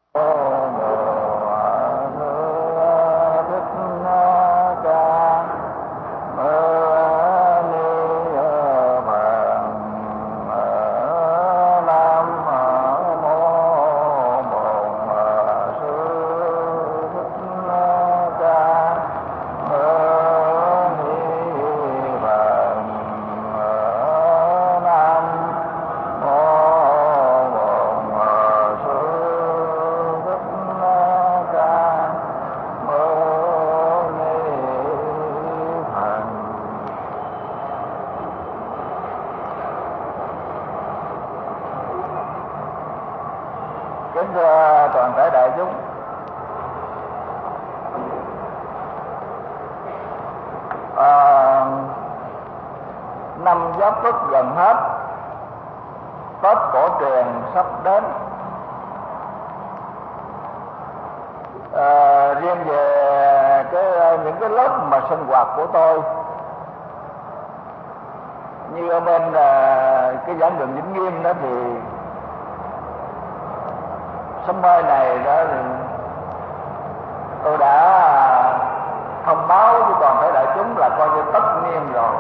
Kính thưa toàn thể đại chúng, năm Giáp Tuất gần hết, Tết cổ truyền sắp đến. Riêng về những cái lớp mà sinh hoạt của tôi, như ở bên cái giảng đường Vĩnh Nghiêm đó, thì sớm mai này đó tôi đã thông báo với toàn thể đại chúng là coi như tất niên rồi.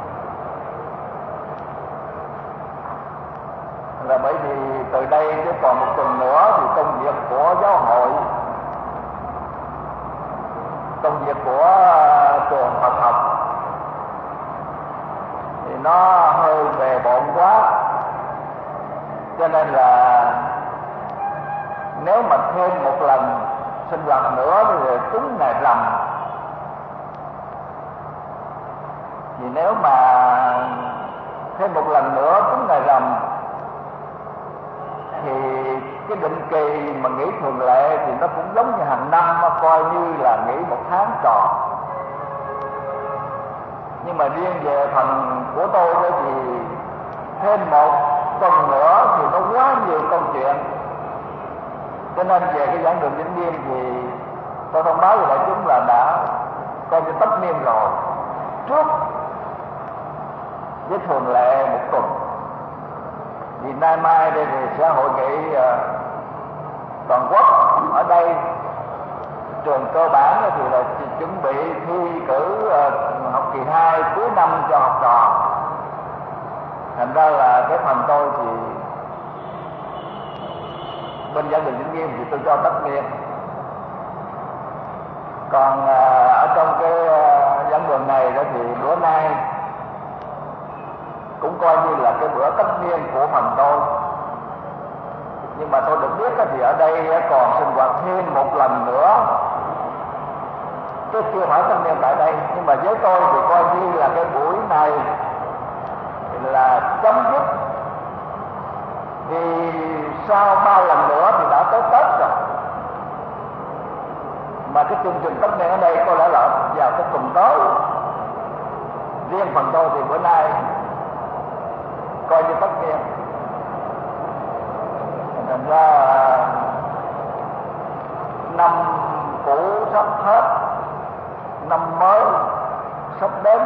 Là bởi vì từ đây chứ còn một tuần nữa thì công việc của giáo hội, công việc của trường Phật học thì nó hơi bề bộn quá, cho nên là nếu mà thêm một lần sinh hoạt nữa thì trúng ngày rằm, thì nếu mà thêm một lần nữa trúng ngày rằm thì cái định kỳ mà nghỉ thường lệ thì nó cũng giống như hàng năm, nó coi như là nghỉ một tháng tròn. Nhưng mà riêng về phần của tôi đó thì thêm một tuần nữa thì nó quá nhiều câu chuyện, cho nên về cái giảng đường Vĩnh Nghiêm thì tôi thông báo với đại chúng là đã coi như tất niên rồi, trước với thường lệ một tuần. Vì nay mai đây thì sẽ hội nghị toàn quốc ở đây, trường cơ bản thì là chuẩn bị thi cử học kỳ 2 cuối năm cho học trò. Thành ra là cái phần tôi thì bên giảng đường Vĩnh Nghiêm thì tôi cho tất niên. Còn ở trong cái giảng đường này đó thì bữa nay cũng coi như là cái bữa tất niên của phần tôi. Nhưng mà tôi được biết thì ở đây còn sinh hoạt thêm một lần nữa, chứ chưa phải tất niên tại đây. Nhưng mà với tôi thì coi như là cái buổi này là chấm dứt, vì sau 3 lần nữa thì đã tới Tết rồi. Mà cái chương trình tất niên ở đây có lẽ là vào cái tuần tới. Riêng phần tôi thì bữa nay coi như tất niên. Thành ra năm cũ sắp hết, năm mới sắp đến.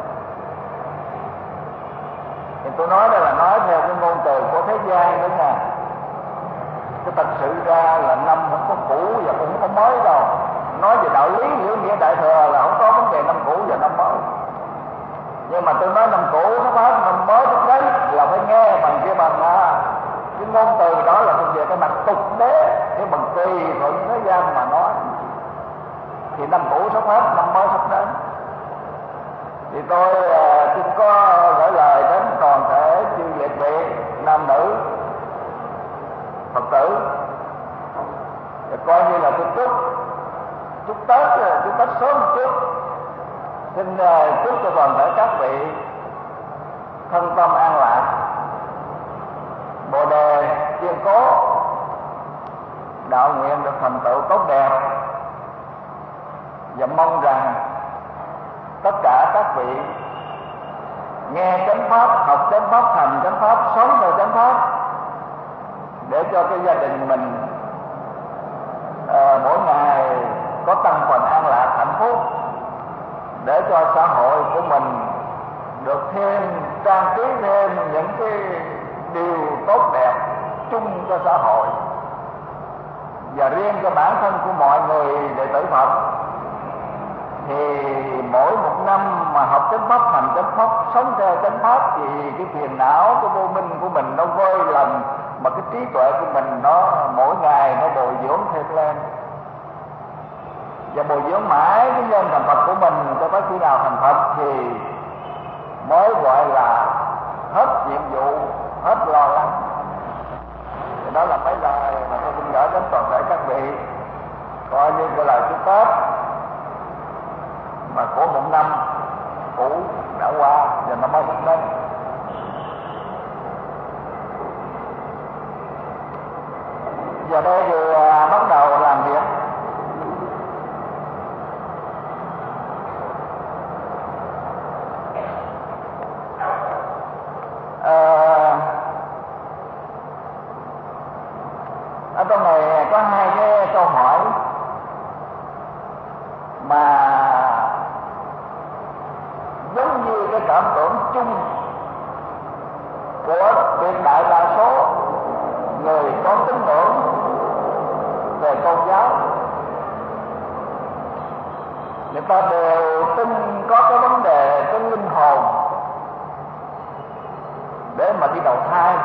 Thì tôi nói đây là nói theo cái ngôn từ của thế gian nữa nha. Cái thật sự ra là năm không có cũ và cũng không có mới đâu. Nói về đạo lý hiểu nghĩa đại thừa là không có vấn đề năm cũ và năm mới. Nhưng mà tôi nói năm cũ nó hết, năm mới sắp đến là phải nghe bằng cái cái ngôn từ đó là thuộc về cái mặt tục đế, cái bằng tùy thuận thế gian mà nói. Thì năm cũ sắp hết, năm mới sắp đến. Thì tôi xin có gửi lời đến toàn thể chư liệt vị nam nữ Phật tử, và coi như là tôi chúc Tết sớm một chút. Xin chúc cho toàn thể các vị thân tâm an lạc, bồ đề kiên cố, đạo nguyện được thành tựu tốt đẹp, và mong rằng tất cả các vị nghe chánh pháp, học chánh pháp, hành chánh pháp, sống theo chánh pháp, để cho cái gia đình mình mỗi ngày có tăng phần an lạc hạnh phúc, để cho xã hội của mình được thêm trang trí thêm những cái điều tốt đẹp chung cho xã hội. và riêng cho bản thân của mọi người đệ tử Phật thì mỗi một năm mà học chánh pháp, hành chánh pháp, sống theo chánh pháp thì cái phiền não, cái vô minh của mình nó vơi lần, mà cái trí tuệ của mình nó mỗi ngày nó bồi dưỡng thêm lên, và bồi dưỡng mãi cái nhân thành Phật của mình cho tới khi nào thành Phật thì mới gọi là hết nhiệm vụ, hết lo lắng. Thì đó là mấy lời mà tôi xin gửi đến toàn thể các vị, coi như cái lời chúc Tết mà của một năm cũ đã qua và năm mới sắp đến. Giờ đây thì bắt đầu làm việc. Ở trong này có hai cái câu hỏi mà giống như cái cảm tưởng chung của tuyệt đại đa số người có tín ngưỡng về tôn giáo. Người ta đều tin có cái vấn đề cái linh hồn để mà đi đầu thai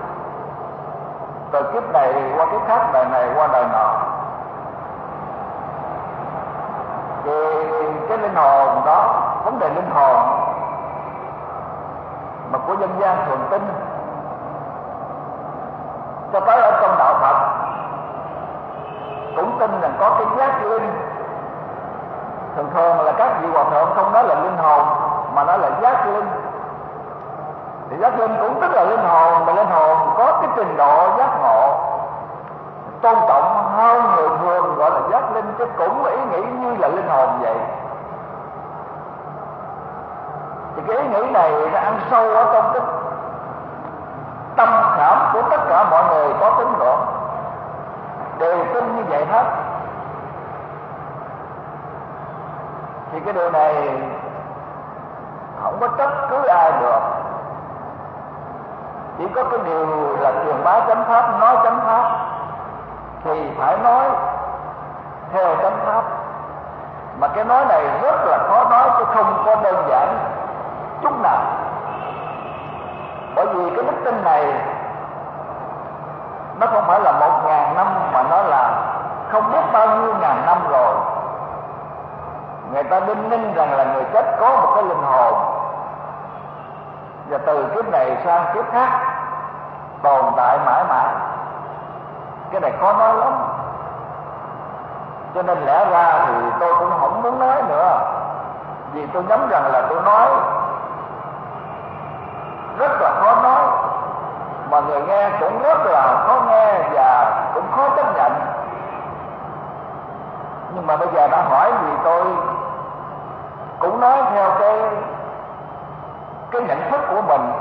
từ kiếp này qua kiếp khác, đời này qua đời nọ. Thì cái linh hồn đó, vấn đề linh hồn mà của dân gian thường tin, cho tới ở trong đạo Phật cũng tin rằng có cái giác linh. Thường thường là các vị hòa thượng không nói là linh hồn mà nói là giác linh. Thì giác linh cũng tức là linh hồn, mà linh hồn có cái trình độ giác ngộ tôn trọng hơn người thường gọi là giác linh, chứ cũng ý nghĩ như là linh hồn vậy. Thì cái ý nghĩ này nó ăn sâu ở trong cái tâm khảm của tất cả mọi người có tín ngưỡng, đều tin như vậy hết. Thì cái điều này không có trách cứ ai được, chỉ có cái điều là truyền bá chánh pháp, nói chánh pháp thì phải nói theo chánh pháp. Mà cái nói này rất là khó nói, chứ không có đơn giản chút nào. Bởi vì cái đức tin này nó không phải là 1000 năm, mà nó là không biết bao nhiêu ngàn năm rồi. Người ta đinh ninh rằng là người chết có một cái linh hồn, và từ kiếp này sang kiếp khác tồn tại mãi mãi. Cái này khó nói lắm, cho nên lẽ ra thì tôi cũng không muốn nói nữa, vì tôi nhắm rằng là tôi nói rất là khó nói, mà người nghe cũng rất là khó nghe và cũng khó chấp nhận. Nhưng mà bây giờ đã hỏi thì tôi cũng nói theo cái nhận thức của mình.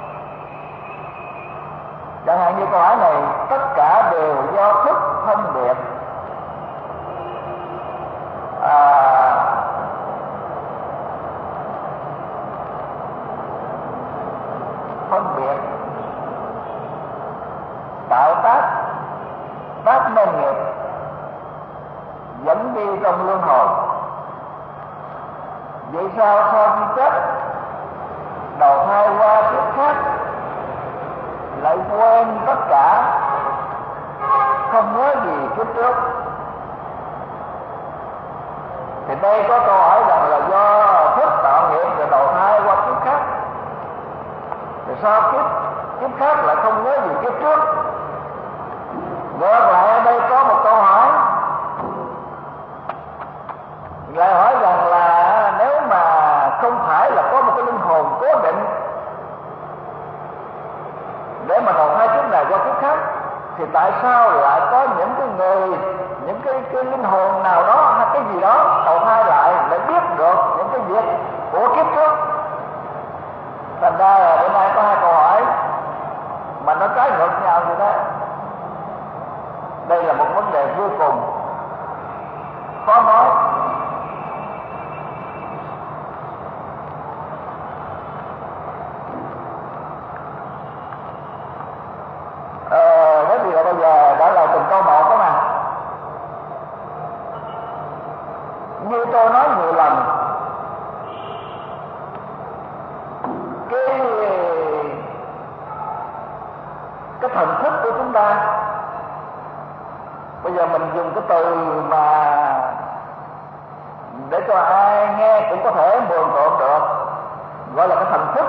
Chẳng hạn như câu hỏi này, tất cả đều do thức phân biệt. Phân biệt tạo tác nên nghiệp, dẫn đi trong luân hồi. Vậy sao sau khi chết đầu thai qua kiếp khác lại quên tất cả, không nhớ gì kiếp trước? Thì đây có câu hỏi rằng là do thức tạo nghiệp rồi đầu thai qua kiếp khác, rồi sao kiếp khác lại không nhớ gì kiếp trước? Ngược lại ở đây có một câu hỏi lại hỏi rằng là nếu mà không phải là có một cái linh hồn cố định để mà đầu thai kiếp này qua kiếp khác, thì tại sao lại có những cái người, những cái linh hồn nào đó hay cái gì đó đầu thai lại biết được những cái việc của kiếp trước? Thành ra là bữa nay có hai câu hỏi mà nó trái ngược nhau như thế. Đây là một vấn đề vô cùng khó nói. Thế thì là bây giờ đã là từng câu một đó mà. của chúng ta. Bây giờ mình dùng cái từ mà để cho ai nghe cũng có thể mường tượng được, gọi là cái thần thức.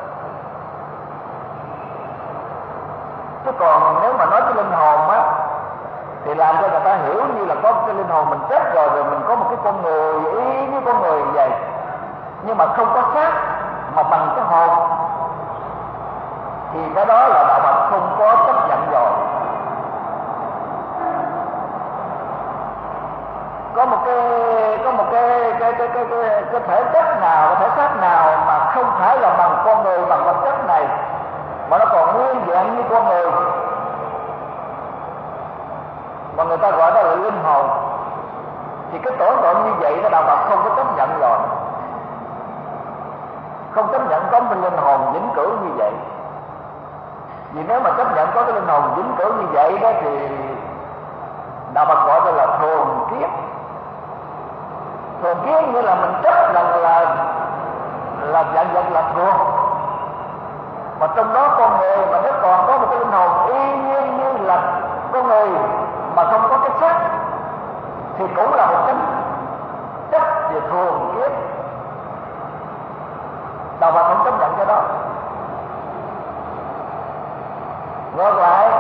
Chứ còn nếu mà nói cái linh hồn á thì làm cho người ta hiểu như là có cái linh hồn mình chết rồi, rồi mình có một cái con người y như con người vậy, nhưng mà không có xác mà bằng cái hồn, thì cái đó là đạo Phật không có chấp nhận rồi. Có một cái thể chất nào, cái thể xác nào mà không phải là bằng con người, bằng vật chất này, mà nó còn nguyên vẹn như con người, mà người ta gọi đó là linh hồn, thì cái tưởng tượng như vậy đó đạo Phật không có chấp nhận rồi, không chấp nhận có một linh hồn vĩnh cửu như vậy. Vì nếu mà chấp nhận có cái linh hồn vĩnh cửu như vậy đó thì đạo Phật gọi đó là thường kiết. Thường kiết nghĩa là mình chấp rằng là dạng vật là thường, mà trong đó con người mà nếu còn có một cái linh hồn y nhiên như là con người mà không có cái xác thì cũng là một cái chấp về thường kiết. đạo Phật không chấp nhận cái đó. Ngược lại,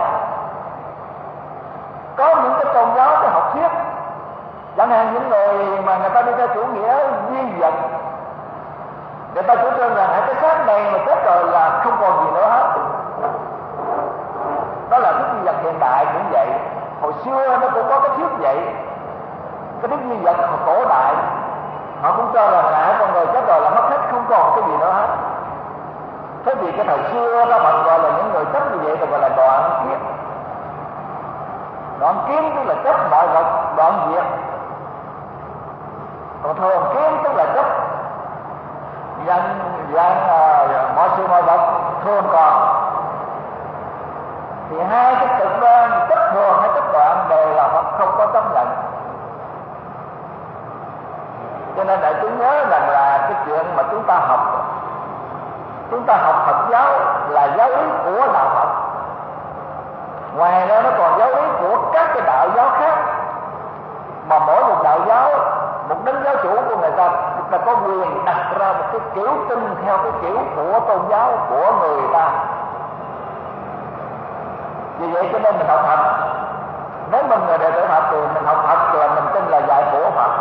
có những cái tôn giáo cái học thuyết, chẳng hạn những người mà người ta đi theo chủ nghĩa duy vật, người ta chủ trương rằng cái xác này mà chết rồi là không còn gì nữa hết. Đó là thuyết duy vật hiện đại cũng vậy, hồi xưa nó cũng có cái thuyết vậy. Cái thuyết duy vật hồi cổ đại họ cũng cho rằng là con người chết rồi là mất hết, không còn cái gì nữa hết. Thế vì cái thời xưa đó Phật gọi là những người chấp như vậy thì gọi là đoạn kiết. Đoạn kiến tức là chấp mọi vật đoạn diệt, còn thường kiến tức là chấp mọi sự mọi vật thường còn. Thì hai cái cực đoan chấp thường hay chấp đoạn đều là Phật không có chấp nhận. Cho nên đại chúng nhớ rằng là cái chuyện mà chúng ta học Phật giáo là giáo lý của đạo Phật. Ngoài ra nó còn giáo lý của các cái đạo giáo khác, mà mỗi một đạo giáo, một đấng giáo chủ của người ta có quyền đặt ra một cái kiểu tin theo cái kiểu của tôn giáo của người ta. Vì vậy cho nên mình học Phật, nếu mình người đệ tử Phật thì mình học Phật là mình tin là dạy của Phật,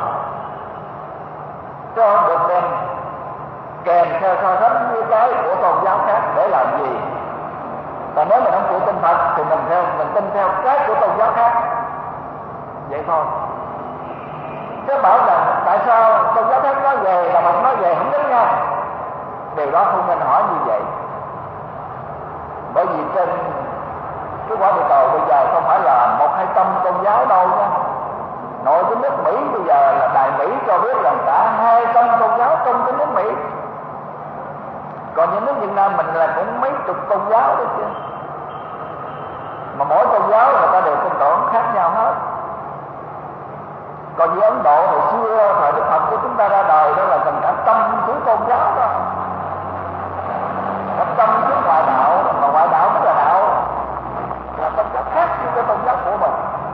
chứ không được đem kèm theo so sánh với cái của tôn giáo khác để làm gì. Còn nếu mình không chịu tin Phật thì mình tin theo cái của tôn giáo khác, vậy thôi. Chứ bảo rằng tại sao tôn giáo khác nói về là Phật nói về không giống nhau, điều đó không nên hỏi như vậy. Bởi vì trên cái quả địa cầu bây giờ không phải là 100-200 tôn giáo đâu nha. Nội cái nước Mỹ bây giờ là Đại Mỹ cho biết rằng cả 200 tôn giáo trong cái nước Mỹ. Còn những nước Việt Nam mình là cũng mấy chục tôn giáo đó chứ. Mà mỗi tôn giáo người ta đều tin tưởng khác nhau hết. Còn như Ấn Độ hồi xưa thời Đức Phật của chúng ta ra đời đó là gần cả 100 thứ tôn giáo đó. 100 thứ ngoại đạo, mà ngoại đạo tức là đạo là tất cả khác với cái tôn giáo của mình.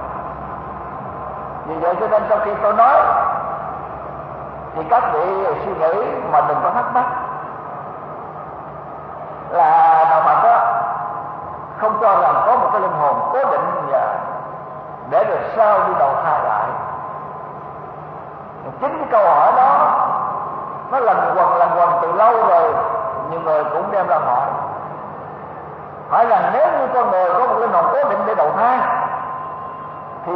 Vì vậy cho nên sau khi tôi nói thì các vị suy nghĩ mà đừng có thắc mắc là đạo Phật đó không cho rằng có một cái linh hồn cố định để rồi sau đi đầu thai lại. Chính cái câu hỏi đó nó lần quần từ lâu rồi, nhiều người cũng đem ra hỏi rằng nếu như con người có một linh hồn cố định để đầu thai thì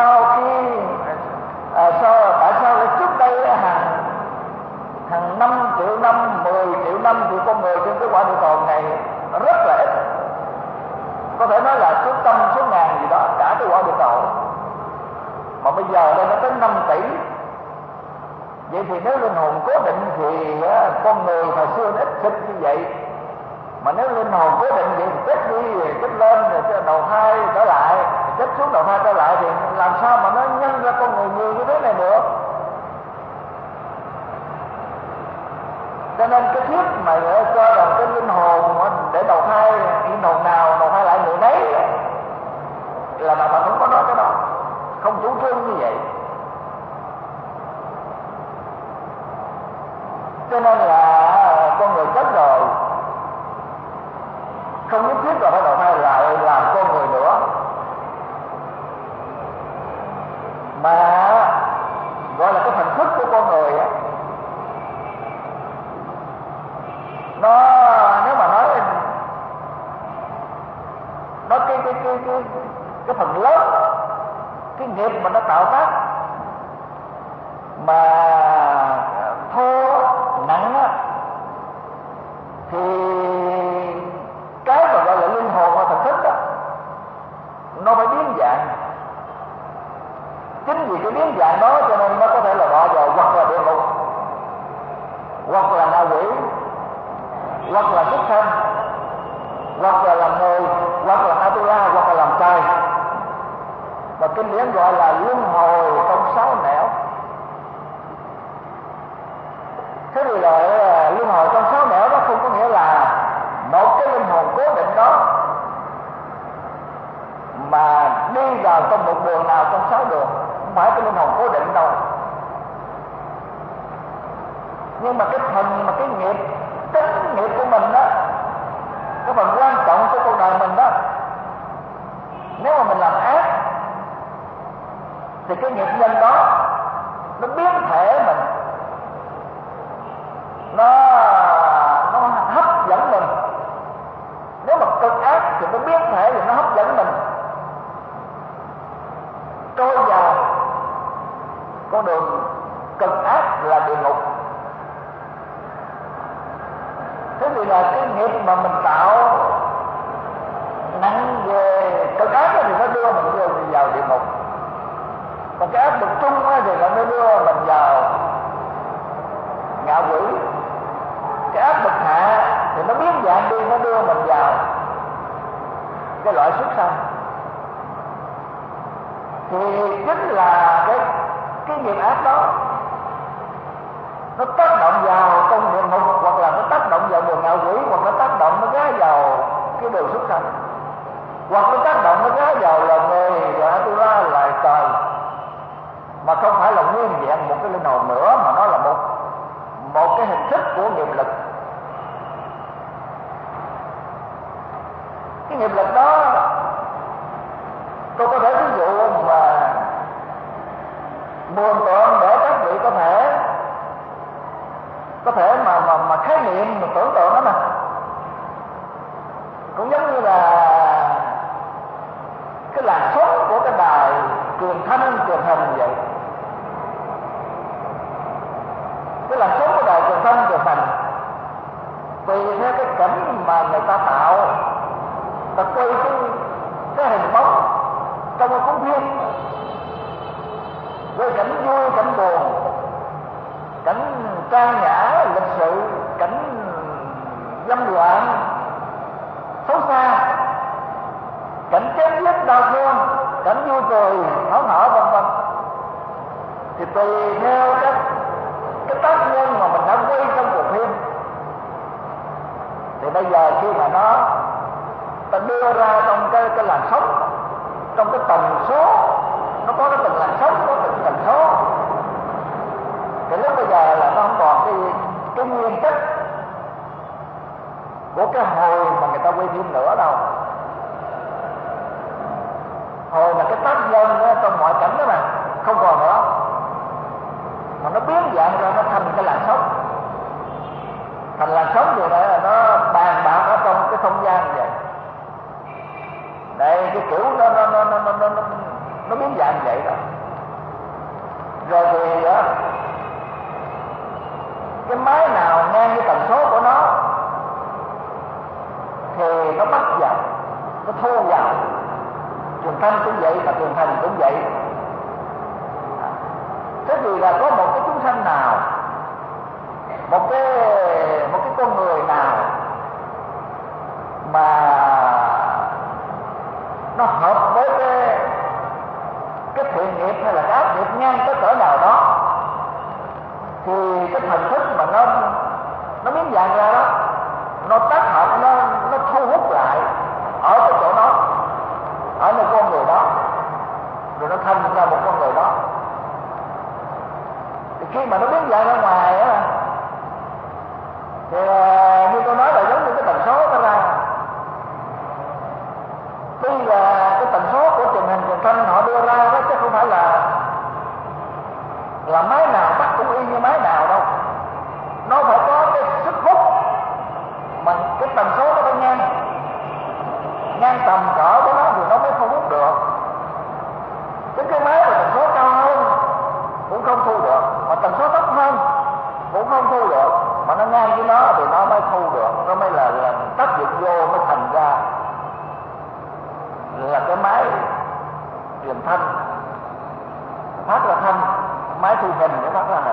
tại sao lại trước đây hàng 5 triệu năm, 10 triệu năm thì con người trên cái quả địa cầu này rất là ít, có thể nói là số trăm số ngàn gì đó cả cái quả địa cầu, mà bây giờ đây nó tới 5 tỷ. Vậy thì nếu linh hồn cố định thì con người hồi xưa nó ít thịt như vậy, mà nếu linh hồn cố định vậy thì chết đi chết lên rồi đầu thai trở lại, chết xuống đầu thai trở lại, thì làm sao mà nó nhân ra con người nhiều như thế này được? Cho nên cái thuyết mà cho rằng cái linh hồn để đầu thai, linh hồn nào đầu thai lại người nấy là đạo Phật không có nói cái đó, không chủ trương như vậy. Cho nên là con người chết rồi không nhất thiết là phải đầu thai lại làm con người nữa, mà gọi là cái thần thức của con người á, nó nếu mà nói cái phần lớn cái nghiệp mà nó tạo tác mà thô nặng á, thì cái mà gọi là linh hồn và thần thức á, nó phải biến dạng. Chính vì cái biến dạng đó cho nên nó có thể là đọa vào hoặc là địa ngục, hoặc là ngạ quỷ, hoặc là súc sanh, hoặc là làm người, hoặc là Atula, hoặc là làm trai. Và kinh điển gọi là luân hồi trong 6 nẻo. Thế thì là luân hồi trong 6 nẻo đó không có nghĩa là một cái linh hồn cố định đó mà đi vào trong một đường nào trong 6 đường, không phải cái linh hồn cố định đâu. Nhưng mà cái phần mà cái nghiệp, tính nghiệp của mình đó, cái phần quan trọng của cuộc đời mình đó, nếu mà mình làm ác thì cái nghiệp nhân đó nó biến thể mình, nó hấp dẫn mình. Nếu mà cực ác thì nó biến thể thì nó hấp dẫn mình trôi vào con đường cực ác là địa ngục. Thế thì là cái nghiệp mà mình tạo nặng về cực ác thì nó đưa mình vào địa ngục, còn cái ác bực chung thì nó mới đưa mình vào ngạ quỷ. Cái ác bực hạ thì nó biến dạng đi, nó đưa mình vào cái loại súc sanh. Thì chính là cái nghiệp ác đó nó tác động vào trong địa ngục, hoặc là nó tác động vào đường ngạ quỷ, hoặc nó tác động nó gá vào cái đường súc sanh, hoặc nó tác động nó gá vào là người và Atula lại trời, mà không phải là nguyên vẹn một cái linh hồn nữa, mà nó là một cái hình thức của nghiệp lực. Cái nghiệp lực đó tôi có thể ví dụ mà mường tượng để các vị có thể mà khái niệm, mà tưởng tượng đó nè. Cũng giống như là cái làn sóng của cái đài truyền thanh truyền hình vậy. Cái làn sóng của đài truyền thanh truyền hình tùy theo cái cảnh mà người ta tạo, ta quay cái hình bóng trong một cuốn phim, với cảnh vui, cảnh buồn, cảnh trang nhã, lịch sự, cảnh dâm loạn, xấu xa, cảnh chém giết đau thương, cảnh vui cười, hớn hở vân vân. Thì tùy theo cái tác nhân mà mình đã quay trong cuộc phim, thì bây giờ khi mà ta đưa ra trong cái làn sóng, trong cái tần số, nó có cái từng làn sóng, có từng tần số, thì lúc bây giờ là nó không còn cái nguyên chất của cái hồi mà người ta quay phim nữa đâu. Hồi là cái tác nhân đó, trong mọi cảnh đó mà không còn nữa, mà nó biến dạng ra, nó thành cái làn sóng. Thành làn sóng điều này là nó bàn bạc ở trong cái không gian như vậy. Đây cái kiểu nó biến dạng vậy đó. Rồi thì đó, cái máy nào ngang với tần số của nó thì nó bắt vào, nó thu vào. Truyền thanh cũng vậy, và truyền thanh cũng vậy. Thế thì là có một cái chúng sanh nào, một cái con người nào mà nó hợp với cái thiện nghiệp hay là cái ác nghiệp ngang tới cỡ nào đó, thì cái thần thức mà nó biến dạng ra đó, nó tác hợp, nó thu hút lại ở cái chỗ đó, ở nơi con người đó. rồi nó thành ra một con người đó. Thì khi mà nó biến dạng ra ngoài á, thì như tôi nói là giống như cái tần số nó ra. Tuy là cái tần số của truyền hình truyền thanh họ đưa ra đó, chứ không phải là máy nào bắt cũng y như máy nào đâu. Nó phải có cái sức hút mà cái tần số nó phải ngang tầm cỡ của nó thì nó mới thu hút được. Chứ cái máy mà tần số cao hơn cũng không thu được, mà tần số thấp hơn cũng không thu được, mà nó ngang với nó thì nó mới thu được. Nó mới là tác dụng vô mới thành ra là cái máy truyền thanh phát ra thanh, máy thu hình để phát ra hình.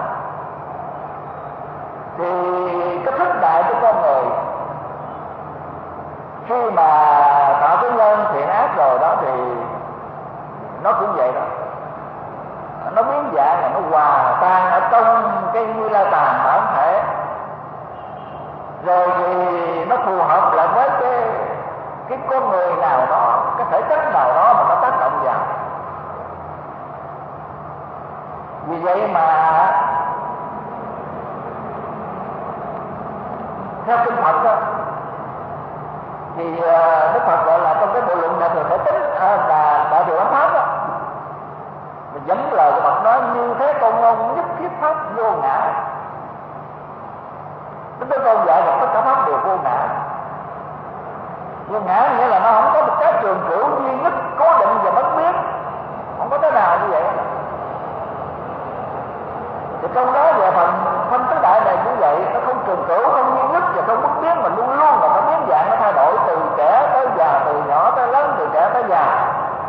Thì cái thức đại của con người khi mà tạo cái nhân thiện ác rồi đó thì nó cũng vậy đó, nó biến dạng là nó hòa tan ở trong cái Như Lai Tạng bản thể, rồi thì nó phù hợp lại với cái con người nào đó, cái thể chất nào đó mà nó tác động vào. Vì vậy mà theo kinh Phật đó, thì Đức Phật gọi là trong cái bộ luận Đại Thừa Thể Tính là Đại Thừa Ấn Pháp đó, mình dẫn lời của Phật nói như thế tôn ngôn nhất thiết pháp vô ngã. Đức Thế Tôn dạy là tất cả pháp đều vô ngã. Vô ngã nghĩa là nó không có một cái trường cửu duy nhất cố định và bất biến, không có cái nào như vậy. Thì trong đó về phần phân tứ đại này cũng vậy, nó không trường cửu, không duy nhất và không bất biến, mà luôn luôn là nó biến dạng, nó thay đổi từ trẻ tới già, từ nhỏ tới lớn, từ trẻ tới già,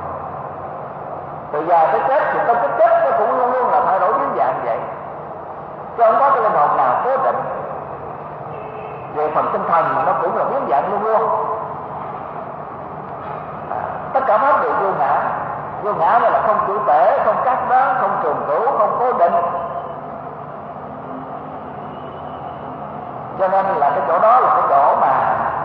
từ già tới chết. Thì trong cái chết nó cũng luôn luôn là thay đổi biến dạng vậy, chứ không có cái linh hồn nào cố định. Về phần tinh thần nó cũng là biến dạng luôn luôn. Tất cả pháp đều vô ngã. Vô ngã này là không chủ thể, không cắt đoán, không trường cửu, không cố định. Cho nên là cái chỗ đó là cái chỗ mà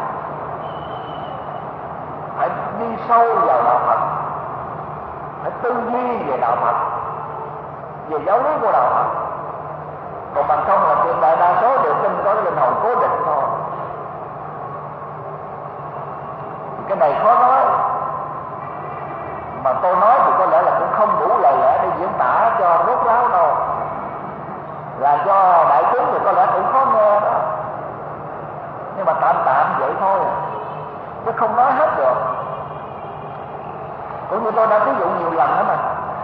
phải đi sâu vào đạo Phật, phải tư duy về đạo Phật, về giáo lý của đạo Phật. Còn bằng không là chuyện đại đa số đều tin có cái linh hồn cố định thôi. Cái này khó nói, mà tôi nói thì có lẽ là cũng không đủ lời lẽ để diễn tả cho rốt ráo đâu, là cho đại chúng thì có lẽ cũng khó nghe đó. Nhưng mà tạm vậy thôi, chứ không nói hết được. Cũng như tôi đã ví dụ nhiều lần đó mà,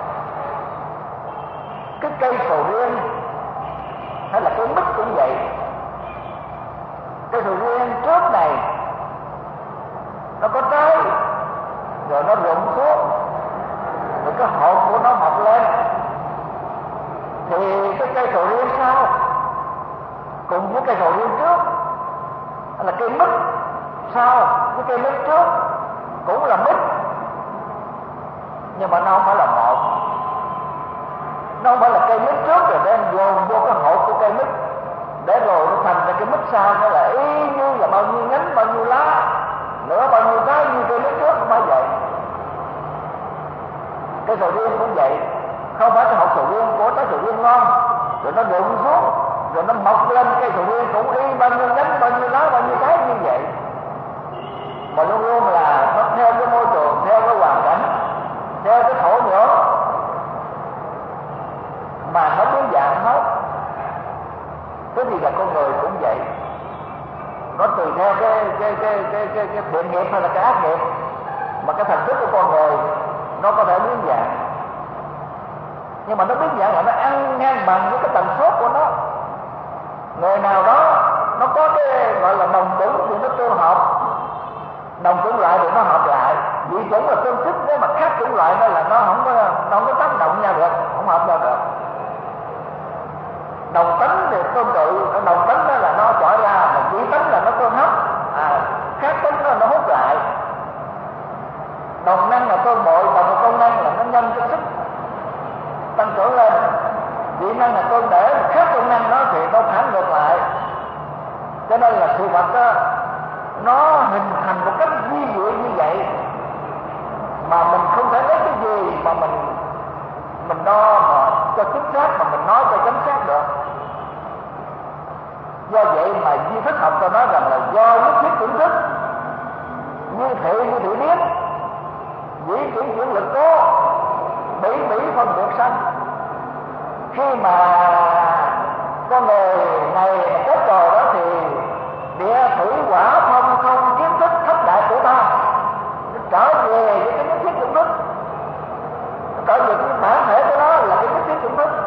cái cây sầu riêng hay là cây mít cũng vậy. Cây sầu riêng trước này nó có trái, rồi nó rụng xuống, rồi cái hột của nó mọc lên, thì cái cây sầu riêng sau cùng với cây sầu riêng trước là cây mít sau với cây mít trước cũng là mít, nhưng mà nó không phải là một. Nó không phải là cây mít trước rồi đem dồn vô cái hột của cây mít để rồi nó thành ra cái mít sau, nó là y như là bao nhiêu nhánh, bao nhiêu lá, nữa bao nhiêu trái như cây mít trước, không phải vậy. Cây sầu riêng cũng vậy, không phải cái hột sầu riêng của trái sầu riêng ngon rồi nó rụng xuống rồi nó mọc lên cây sầu riêng cũng y bao nhiêu nhánh, bao nhiêu lá, bao nhiêu trái như vậy. Mà luôn luôn là nó theo cái môi trường, theo cái hoàn cảnh, theo cái thổ nhưỡng mà nó biến dạng hết. Thế thì là con người cũng vậy, nó tùy theo cái thiện nghiệp hay là cái ác nghiệp mà cái thành tích của con người nó có thể biến dạng. Nhưng mà nó biến dạng là nó ăn ngang bằng với cái tần số của nó. Người nào đó nó có cái gọi là đồng chủng thì nó tương hợp, đồng chủng loại thì nó hợp lại. Dị chủng là tương thích, nếu mà khác chủng loại đó là nó không có tác động nhau được, không hợp nhau được. Đồng tánh thì tương tự, đồng tánh đó là nó chọi ra, mà dị tánh là nó tương hấp, khác tánh đó là nó hút lại. Đồng năng là tương bội, đồng công năng là nó nhân cái sức tăng trưởng lên. Dị năng là tương để, khác công năng đó thì nó phản ngược lại. Cho nên là sự vật đó nó hình thành một cách vi diệu như vậy mà mình không thể lấy cái gì mà mình đo mà cho chính xác, mà mình nói cho chính xác được. Do vậy mà duy thức học tôi nói rằng là do nhất thiết chuyển thức, như thị biết, dĩ chuyển lực cố, bỉ phân biệt sanh. Khi mà con người này mà chết rồi đó thì địa thủy hỏa phong không kiến thức thất đại của ta trở về với cái nhất thiết chuyển thức, trở về cái bản thể của nó là cái nhất thiết chuyển thức.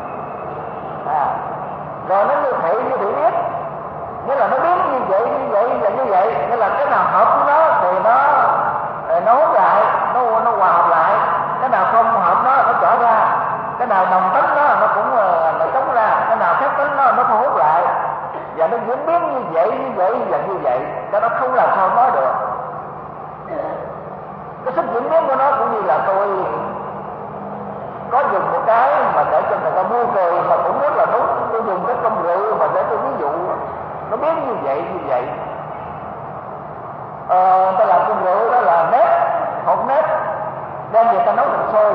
Rồi nó như thị biết, nghĩa là nó biết như vậy và như vậy, nghĩa là cái nào hợp với nó thì nó hút lại, nó hòa hợp lại, cái nào không hợp nó trở ra, cái nào đồng tính nó cũng là chống ra, cái nào khác tính nó thu hút lại, và nó diễn biến như vậy và như vậy, cái đó không làm sao nói được. Cái sức diễn biến của nó cũng như là tôi có dùng một cái mà để cho người ta buông cười mà cũng rất là đúng. Tôi dùng cái công rượu mà để tôi ví dụ, nó biến như vậy. Ta làm công rượu đó là nếp, hột nếp đem về ta nấu thành sôi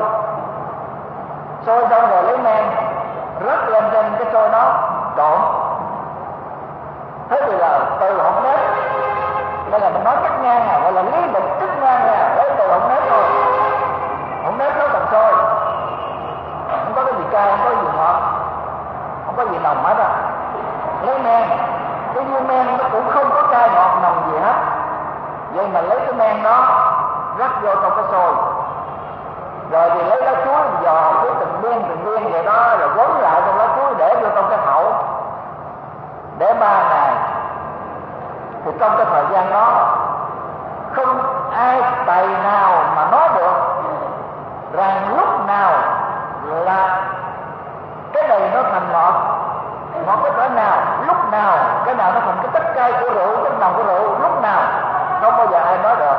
xong rồi lấy men rắc lên trên cái sôi đó trộn. Thế thì là từ hột nếp, đây là mình nói cắt ngang gọi là lý lịch cắt ngang lấy từ hột nếp thôi. Hột nếp nấu thành sôi, không có cái gì cay, không có gì ngọt, không có gì nồng hết. Lấy men, cái viên men nó cũng không có cay ngọt nồng gì hết. Vậy mà lấy cái men đó rắc vô trong cái sôi, rồi thì lấy lá chuối dò cái từng viên vậy đó, rồi quấn lại trong lá chuối để vô trong cái hậu để 3 ngày. Thì trong cái thời gian đó không ai tài nào mà nói được rằng lúc nào là cái này nó thành ngọt cái cỡ nào, lúc nào cái nào nó thành cái chất cay của rượu, cái nồng của rượu, lúc nào không bao giờ ai nói được.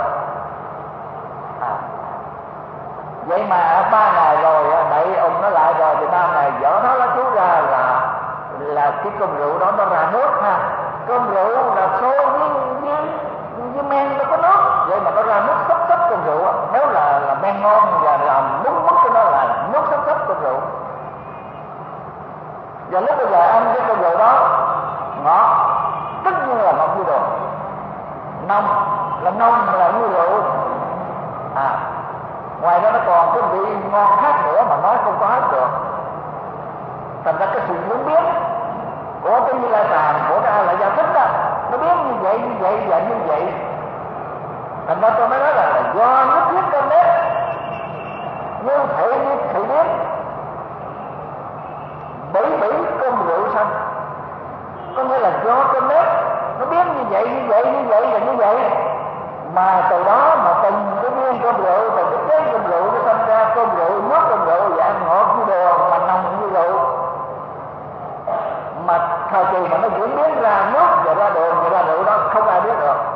Vậy mà 3 ngày rồi đậy nó lại rồi thì 3 ngày dở nó lá chuối ra là cái cơm rượu đó nó ra nước ha. Cơm rượu là sôi với men nó có nước, vậy mà nó ra nước sắp cơm rượu. Nếu là men ngon và làm đúng mức của nó là nước sắp cơm rượu. Và lúc bây giờ ăn cái cơm rượu đó ngọt, tất nhiên là ngọt như đồ, nồng là như rượu. Ngoài ra nó còn cái vị ngon khác nữa mà nói không có hết được. Thành ra cái sự muốn biến của cái Như Lai Tạng, của cái A Lại Gia Thích đó, nó biến như vậy và như vậy. Thành ra tôi mới nói là do nhất thiết cơm nếp, như thị biết, bỉ cơm rượu sanh. Có nghĩa là do cơm nếp nó biến như vậy và như vậy, mà từ đó mà từng cái viên cơm rượu, từng cái chén cơm rượu nó sinh ra cơm rượu, nước cơm rượu và ăn ngọt như đồ mà nồng như rượu. Mà thời kỳ mà nó diễn biến ra nước và ra đường và ra rượu đó không ai biết được.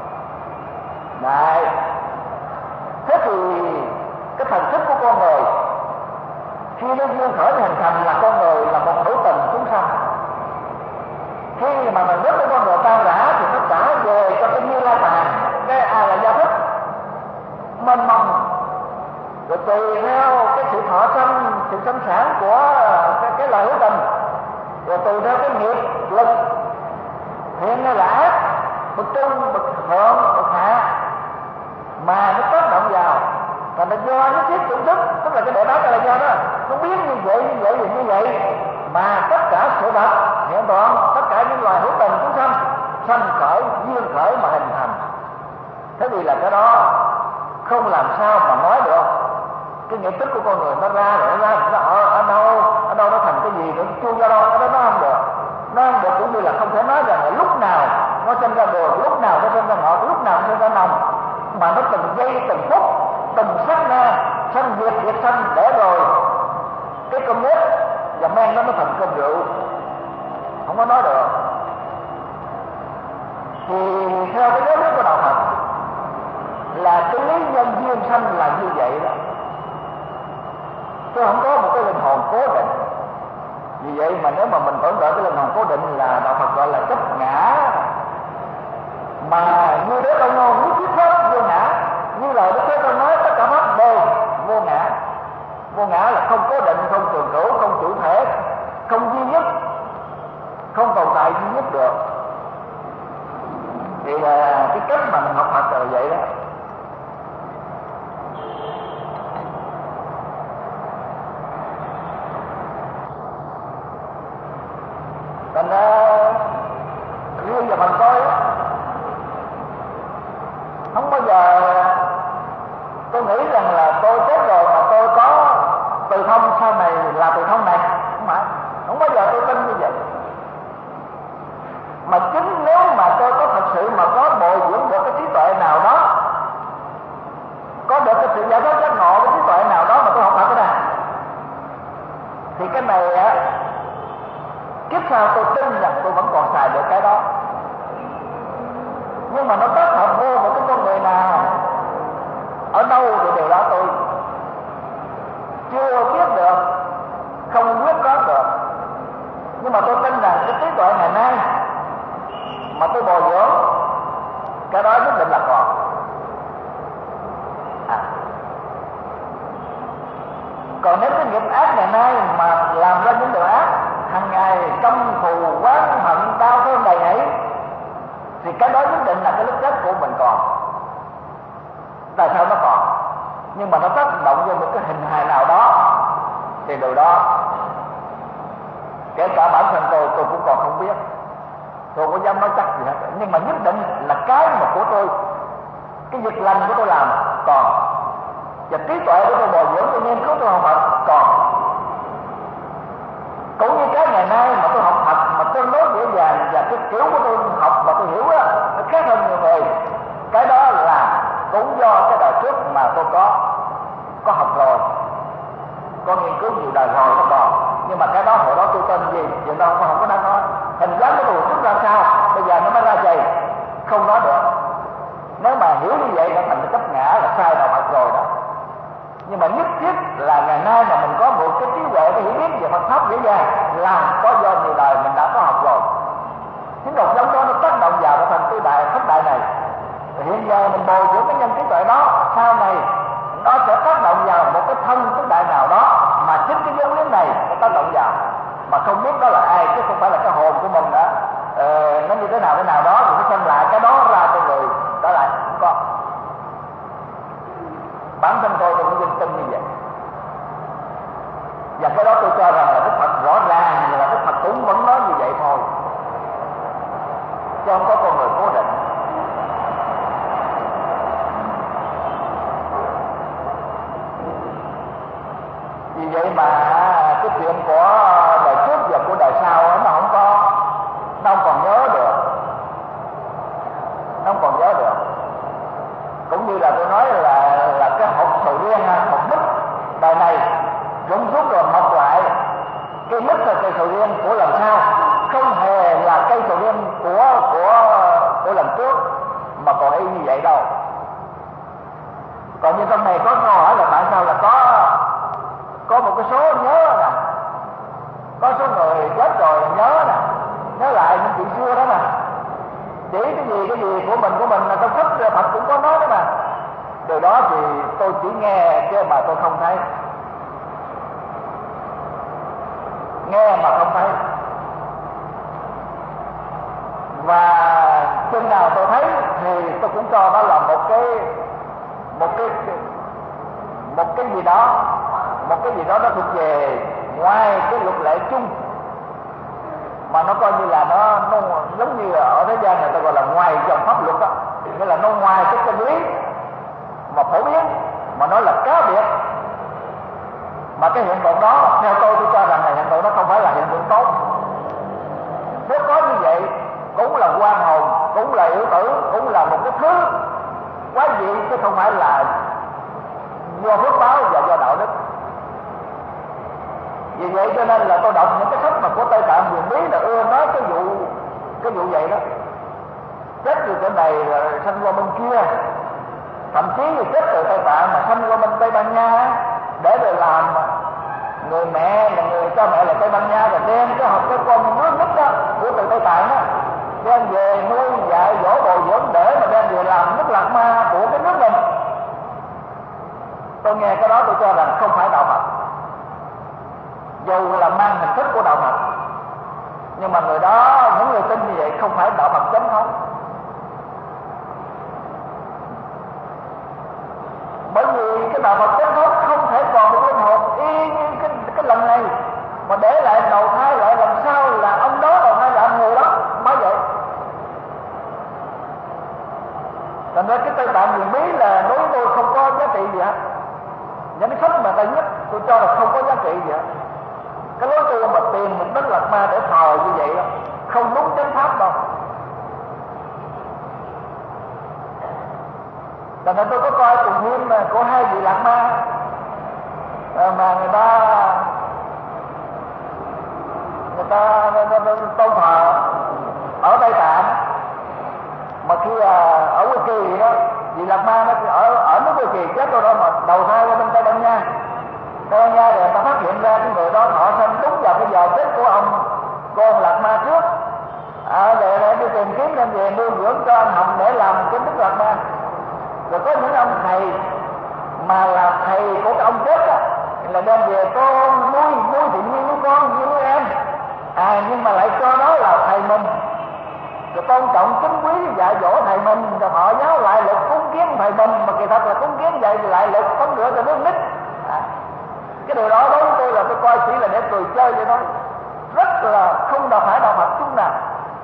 Đấy. Thế thì cái thần thức của con người khi nó duyên khởi hình thành là con người là một hữu tình chúng sanh. Khi mà mình biết cái con người tan rã thì nó trả về cho cái Như Lai Tạng, cái A Lại Gia Thích mênh mông, rồi tùy theo cái sự thọ sanh, sự sanh sản của cái loài hữu tình, rồi tùy theo cái nghiệp lực thiện hay là ác, bậc trung, bậc thượng, bậc hạ mà nó tác động vào. Và nó do nhất thiết chuyển thức, tức là cái đệ bát là do đó nó biến như vậy mà tất cả sự vật hiện tượng, tất cả những loài hữu tình chúng sanh khởi duyên khởi mà hình thành. Thế thì là cái đó không làm sao mà nói được. Cái nghiệp tích của con người nó ra rồi nó ở đâu nó thành cái gì, nó chui ra đâu, nó không được. Nó không được cũng như là không thể nói rằng là lúc nào nó sinh ra đường, lúc nào nó sinh ra ngọt, lúc nào nó sinh ra nồng, mà nó từng giây từng phút từng sát na sanh diệt sanh, để rồi cái cơm nếp và men nó thành cơm rượu, không có nói được. Thì theo cái giáo lý của đạo Phật là cái lý nhân duyên sanh là như vậy đó, chứ không có một cái linh hồn cố định. Vì vậy mà nếu mà mình tưởng tượng cái linh hồn cố định là đạo Phật gọi là chấp ngã, mà như Đế Tông Ngôn nhất thiết pháp vô ngã, như lời Đức Thế Tôn nói tất cả pháp đều vô ngã. sao tôi tin rằng tôi vẫn còn xài được cái đó. Nhưng mà nó kết hợp vô một cái con người nào ở đâu thì điều đó tôi chưa biết được, không quyết đoán được. Nhưng mà tôi tin rằng cái trí tuệ ngày nay mà tôi bồi dưỡng, cái đó nhất định là còn. Còn nếu cái nghiệp ác ngày nay mà làm ra những điều ác, hàng ngày căm thù oán hận đau thương đầy ấy, thì cái đó nhất định là cái lúc chết của mình còn. Tại sao nó còn? Nhưng mà nó tác động vô một cái hình hài nào đó thì điều đó kể cả bản thân tôi cũng còn không biết, tôi không có dám nói chắc gì hết. Nhưng mà nhất định là cái mà của tôi, cái việc lành của tôi làm còn, và trí tuệ của tôi bồi dưỡng, tôi nghiên cứu, tôi học Phật còn. Cũng như cái ngày nay mà tôi học Phật mà tương đối dễ dàng, và cái kiểu của tôi học mà tôi hiểu á, nó khác hơn nhiều người. Cái đó là cũng do cái đời trước mà tôi có học rồi, có nghiên cứu nhiều đời rồi nó còn. Nhưng mà cái đó hồi đó tôi tên gì giờ đâu không có đang nói. Hình dáng của tôi trước ra sao bây giờ nó mới ra vậy, không nói được. Nếu mà hiểu như vậy nó thành chấp ngã là sai đạo Phật rồi đó. Nhưng mà nhất thiết là ngày nay mà mình có một cái trí huệ, cái hiểu biết về Phật pháp dễ dàng là có do nhiều đời mình đã có học rồi. Chính độc giống đó nó tác động vào cái phần tư đại thất đại này. Hiện giờ mình bồi dưỡng cái nhân trí tuệ đó, sau này nó sẽ tác động vào một cái thân tứ đại nào đó mà chính cái vốn liếng này nó tác động vào, mà không biết đó là ai, chứ không phải là cái hồn của mình đó. Nó như thế nào đó thì nó xem lại cái đó ra cho người đó lại không có. Bản thân tôi cũng vinh tin như vậy, và cái đó tôi cho rằng là Đức Phật rõ ràng là Đức Phật cũng vẫn nói như vậy thôi, chứ không có con người cố định. Vì vậy mà cái chuyện của đời trước và của đời sau nó không còn nhớ được, nó không còn nhớ được. Cũng như là tôi nói là cái hột sầu riêng, hột mít đời này rụng rút rồi mọc lại. Cây mít là cây sầu riêng của lần sau, không hề là cây sầu riêng của lần trước mà còn y như vậy đâu. Còn như trong này có câu hỏi là tại sao là có một cái số nhớ nè, có số người chết rồi nhớ nè, nhớ lại những chuyện xưa đó nè. Chỉ cái gì của mình là trong sách Phật cũng có nói đó mà. Điều đó thì tôi chỉ nghe chứ mà tôi không thấy, nghe mà không thấy. Và chừng nào tôi thấy thì tôi cũng cho nó là một cái gì đó, nó thuộc về ngoài cái luật lệ chung, mà nó coi như là nó giống như ở thế gian người ta gọi là ngoài dòng pháp luật đó, nghĩa là nó ngoài cái chân lý mà phổ biến, mà nó là cá biệt. Mà cái hiện tượng đó theo tôi cho rằng là hiện tượng đó không phải là hiện tượng tốt. Nếu có như vậy cũng là oan hồn, cũng là yếu tử, cũng là một cái thứ quá dị, chứ không phải là do phước báo và do đạo đức. Vì vậy cho nên là tôi đọc những cái sách mà của Tây Tạng Huyền Bí là ưa nói cái vụ vậy đó. Chết từ chỗ này rồi sanh qua bên kia, thậm chí là chết từ Tây Tạng mà sanh qua bên Tây Ban Nha để làm người mẹ, là người cha mẹ là Tây Ban Nha, rồi đem cái con nước nít đó của từ Tây Tạng đó đem về nuôi dạy dỗ bồi dưỡng để mà đem về làm nước lạc ma của cái nước mình. Tôi nghe cái đó tôi cho rằng không phải đạo Phật, dù là mang hình thức của đạo Phật, nhưng mà người đó, những người tin như vậy không phải đạo Phật chính thống. Bởi vì cái đạo Phật chính thống không thể còn một linh hồn y như cái lần này mà để lại đầu thai lại làm sao là ông đó đầu thai lại người đó mới vậy. Thành ra cái Tây Tạng Huyền Bí là đối với tôi không có giá trị gì hết. Những cái sách mà ta nhất tôi cho là không có giá trị gì hết. Cái lối tu mà tìm một đất lạc ma để thờ như vậy đó không đúng chánh pháp đâu. Cho nên tôi có coi cùng phim của hai vị lạc ma mà người người ta tôn thờ ở Tây Tạng, mà khi ở Quy Kỳ đó, vì Lạt Ma nó ở nước Quy Kỳ chết rồi đó, mà đầu thai qua bên Tây Ban Nha thì người ta phát hiện ra cái người đó thọ sinh đúng vào cái giờ chết của con Lạt Ma trước, để đi tìm kiếm đem về nuôi dưỡng cho anh Hồng để làm cái Đức Lạt Ma. Rồi có những ông thầy mà là thầy của cái ông chết đó, là đem về con nuôi thì như con như em, nhưng mà lại cho nó là thầy mình, rồi tôn trọng kính quý dạy dỗ thầy mình, rồi họ giáo lại lực cúng kiến thầy mình, mà kỳ thật là cúng kiến dạy lại lực phấn rửa cho đứa nít. Cái điều đó đối với tôi là tôi coi chỉ là để cười chơi vậy thôi, rất là không phải đạo Phật chút nào.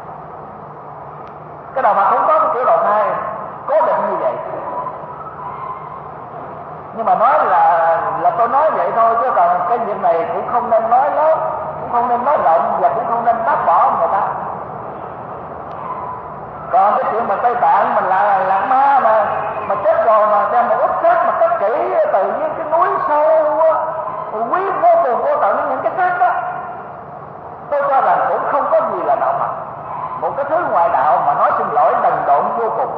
Cái đạo Phật không có cái kiểu đầu thai cố định như vậy. Nhưng mà nói là tôi nói vậy thôi, chứ còn cái việc này cũng không nên nói lớn, cũng không nên nói rộng, và cũng không nên bác bỏ người ta. Còn cái chuyện mà Tây Tạng mình là Lạt Ma mà chết rồi mà đem một úp xác mà cất kỹ từ những cái núi sâu quý vô cùng vô tận những cái xác đó, tôi cho rằng cũng không có gì là đạo Phật, một cái thứ ngoại đạo mà nói xin lỗi đần độn vô cùng.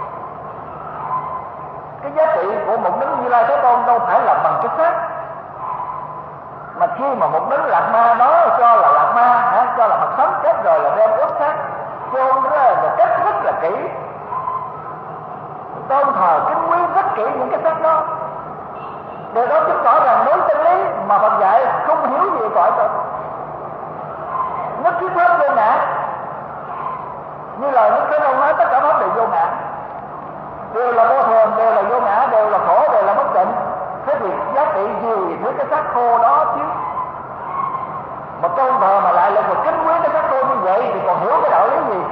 Cái giá trị của một đấng Như Lai Thế Tôn đâu phải là bằng cái xác, mà khi mà một đấng Lạt Ma đó cho là Lạt Ma, cho là Phật sống, chết rồi là đem úp xác chôn đó là cách rất là kỹ, tôn thờ kính quý rất kỹ những cái xác đó. Điều đó chứng tỏ rằng đối chân lý mà Phật dạy không hiểu gì cõi tận, nhất thiết pháp vô ngã, như lời Đức Thế Tôn nói tất cả pháp đều vô ngã, đều là vô thường, đều là vô ngã, đều là khổ, đều là bất tịnh. Thế thì giá trị gì với cái xác khô đó chứ? Mà tôn thờ mà lại là một kính quý cái xác khô như vậy thì còn hiểu cái đạo lý gì?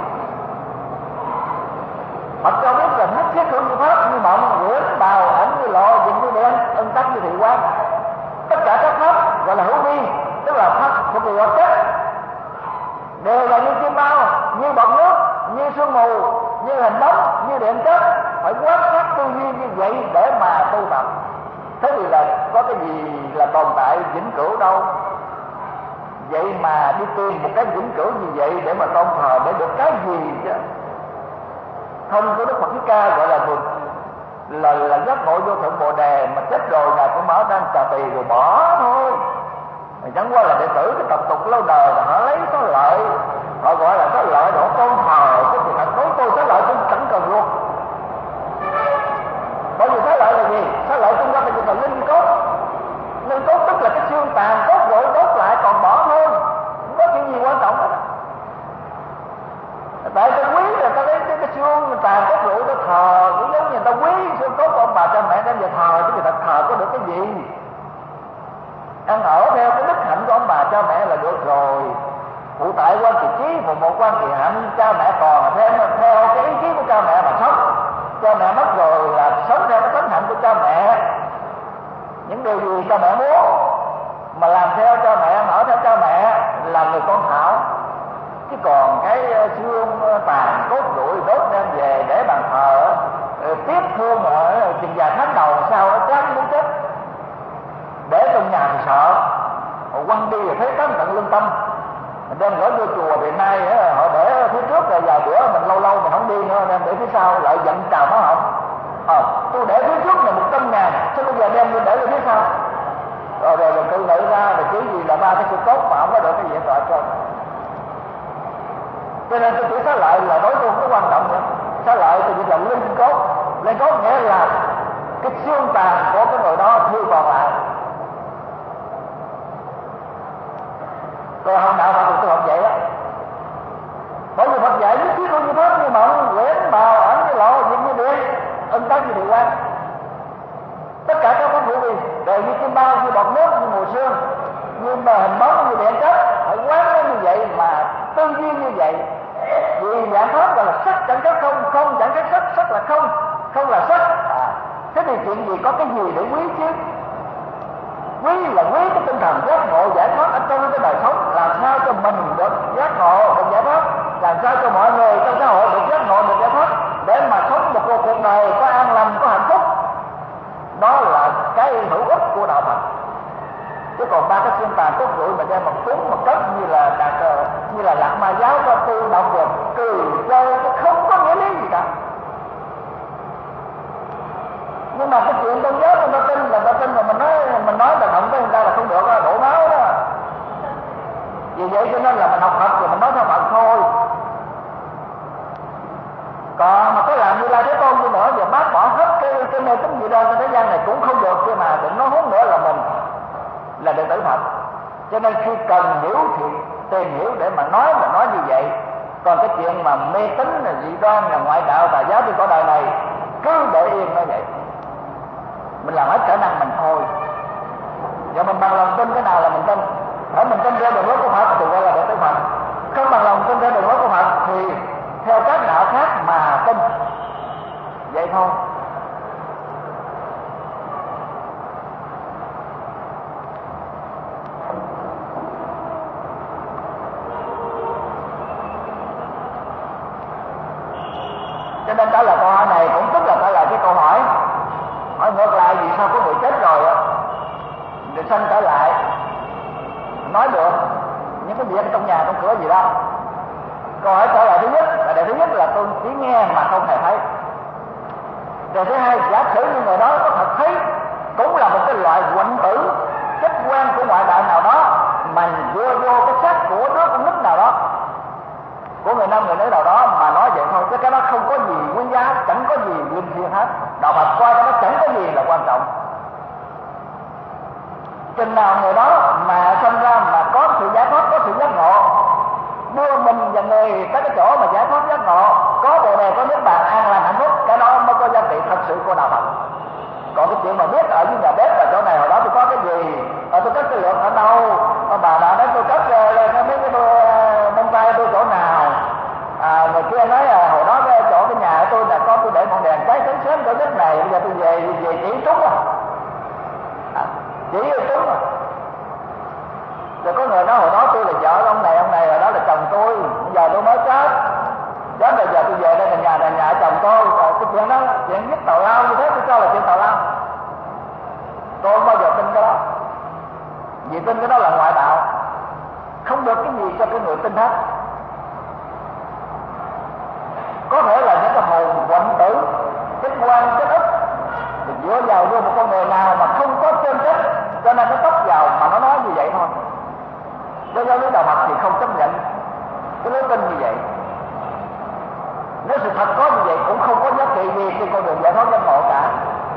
Phật cho biết là nhất thiết hữu như pháp, như mộng, quyển, bào, ảnh, như lộ, dựng như đen, ân tắc như thị quan. Tất cả các pháp gọi là hữu vi, tức là pháp thuộc về vật chất, đều là như chim bao, như bọt nước, như sương mù, như hình bóng, như điện chất. Phải quán sát tư duy như vậy để mà tu tập. Thế thì là có cái gì là tồn tại vĩnh cửu đâu. Vậy mà đi tìm một cái vĩnh cửu như vậy để mà tôn thờ để được cái gì chứ? Thân của Đức Phật Thích Ca gọi là giác ngộ vô thượng bồ đề, mà chết rồi là cũng mở đang cà tì rồi bỏ thôi. Chẳng qua là đệ tử cái tập tục lâu đời là họ lấy có lợi, họ gọi là có lợi để họ tôn thờ. Cái gì thật tôi có lợi cũng chẳng cần luôn. Bởi vì cái lợi là gì? Cái lợi trung tâm là linh cốt. Linh cốt tức là cái xương tàn cốt rội đốt lại còn bỏ thôi, không có chuyện gì quan trọng hết. Tại ta quý là ta lấy cái xương tàn cốt rượu ta thờ, cũng giống như ta quý xương cốt của ông bà cha mẹ đem về thờ, chứ người ta thờ có được cái gì? Ăn ở theo cái đức hạnh của ông bà cha mẹ là được rồi. Phụ tại quan kỳ trí, phụ một quan kỳ hạnh, cha mẹ còn theo cái ý chí của cha mẹ mà sống. Cha mẹ mất rồi là sống theo cái tánh hạnh của cha mẹ. Những điều gì cha mẹ muốn mà làm theo cha mẹ, ăn ở theo cha mẹ là người con thảo. Chứ còn cái xương tàn cốt rụi đốt đem về để bàn thờ tiếp thương ở chừng vài tháng đầu sau nó chán muốn chết, để trong nhà thì sợ, quăng đi rồi thấy cẩn thận lương tâm. Mình đem gửi vô chùa thì nay họ để phía trước rồi vài bữa mình lâu mình không đi nữa, đem để phía sau lại giận chào nó không. Tôi để phía trước là 100.000, sao bây giờ đem để phía sau? Rồi tự lợi ra rồi chứ gì là ba cái sự tốt mà không có được cái gì hết trơn. Cho nên tôi chỉ xá lợi là đối tôi không có quan trọng nữa. Xá lợi thì là linh cốt. Linh cốt nghĩa là cái xương tàn của cái người đó thư còn lại. Rồi hôm nào mà tôi học vậy đó. Bởi vì Phật dạy nhất thiết hữu như pháp, như mộng, quyển, bào, ảnh, như lộ, dựng như điện, ân tắc như thị quan. Tất cả các pháp hữu vi đều như chim bao, như bọt nước, như mùa sương, như hình bóng, như điện chất. Phải quán nó như vậy mà tư duy như vậy. Vì dạng pháp gọi là sắc chẳng có không, không chẳng có sắc, sắc là không, không là sắc. Thế thì chuyện gì có cái gì để quý chứ? Quý là quý cái tinh thần giác ngộ giải thoát ở trong cái đời sống, làm sao cho mình được giác ngộ, được giải thoát, làm sao cho mọi người trong xã hội được giác ngộ, được giải thoát, để mà sống một cuộc đời có an lành, có hạnh phúc. Đó là cái hữu ích của đạo Phật. Chứ còn ba cái xương tàn cốt rụi mà đem một cúng một cất như là lạc ma giáo cho tu đọc được cười chơi, không có nghĩa lý gì cả. Nhưng mà cái chuyện tôn giáo người ta tin là ta tin, mà mình nói là động tới người ta là không được, đổ máu đó. Vì vậy cho nên là mình học Phật rồi mình nói theo Phật thôi. Còn mà có làm như Lai Thế Tôn đi nữa, giờ bác bỏ hết cái mê tín dị đoan trên thế gian này cũng không được, chứ mà đừng nói huống nữa là mình là đệ tử Phật. Cho nên khi cần hiểu thì tìm hiểu để mà nói là nói như vậy. Còn cái chuyện mà mê tín là dị đoan là ngoại đạo tà giáo trên cõi đời này cứ để yên nó vậy. Mình làm hết khả năng mình thôi. Giờ mình bằng lòng tin cái nào là mình tin. Ở mình tin theo đường lối của Phật thì gọi là đệ tử Phật. Không bằng lòng tin theo đường lối của Phật thì theo cách nào khác mà tin. Vậy thôi. Cho nên trả lời câu hỏi này cũng tức là trả lời cái câu hỏi ngược lại, vì sao có người chết rồi á rồi sanh trở lại nói được những cái việc trong nhà trong cửa gì đó. Câu hỏi trả lời thứ nhất là điều thứ nhất là tôi chỉ nghe mà không hề thấy. Điều thứ hai, giả sử như người đó có thật thấy cũng là một cái loại quận tử chức quan của ngoại đạo nào đó mà đưa vô cái xác của đứa con nít nào đó, của người nam người nữ nào đó mà nói vậy thôi, chứ cái đó không có gì quý giá, chẳng có gì linh thiêng hết. Đạo Phật coi cái đó chẳng có gì là quan trọng. Chừng nào người đó mà sinh ra mà có sự giải thoát, có sự giác ngộ, đưa mình và người tới cái chỗ mà giải thoát giác ngộ, có bồ đề, có niết bàn, an lành hạnh phúc, cái đó mới có giá trị thật sự của đạo Phật. Còn cái chuyện mà biết ở dưới nhà bếp là chỗ này hồi đó tôi có cái gì, tôi cất cái lượng ở đâu, bà nói tôi cất mấy cái bên tay tôi chỗ nào, người kia nói hồi đó cái chỗ cái nhà của tôi là có tôi để ngọn đèn cháy sáng sớm chỗ đất này, bây giờ tôi về chỉ trúng chỉ trúng rồi có người nói hồi đó tôi là vợ ông này hồi đó là chồng tôi, bây giờ tôi mới chết rồi giờ tôi về đây là nhà chồng tôi. Rồi cái chuyện đó chuyện giết tào lao như thế tôi cho là chuyện tào lao. Tôi không bao giờ tin cái đó, vì tin cái đó là ngoại đạo, không được cái gì cho cái người tin hết. Có thể là những cái hồn quận tử chức quan chức ức thì dựa vào vô một con người nào mà không có chân chất cho nên nó tấp vào mà nó nói như vậy thôi. Đối với giáo lý đạo Phật thì không chấp nhận cái lối tin như vậy. Nếu sự thật có như vậy cũng không có giá trị gì trên con đường giải thoát giác ngộ cả.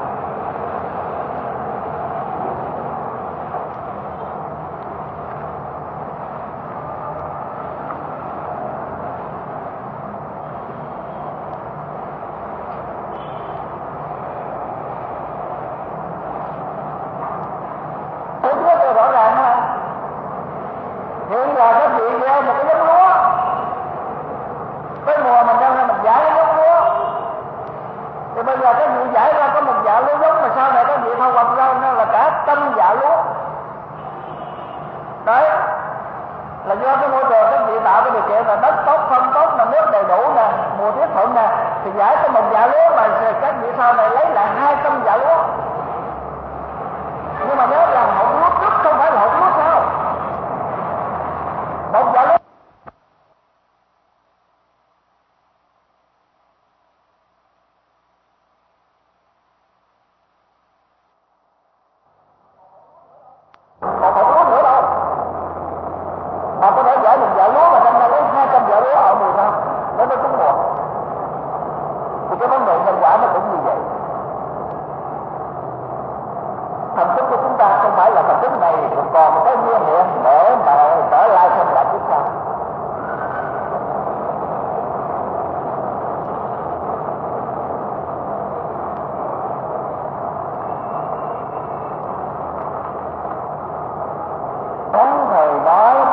Thì giải cái một dạ lúa mà các vị sau này lấy lại 200 dạ lúa. Nhưng mà nhớ rằng hột lúa trước không phải là hột lúa sao? Một dạ lúa một hột lúa nữa đâu. Mà có thể giải một dạ lúa mà đem ra lấy 200 dạ lúa ở mùa sao? Để nó trúng mùa. Thì cái vấn đề nhân quả nó cũng như vậy. Thần thức của chúng ta không phải là thần thức này còn một cái nguyên hiện để mà trở lại sinh lại kiếp sau. Trong thời đó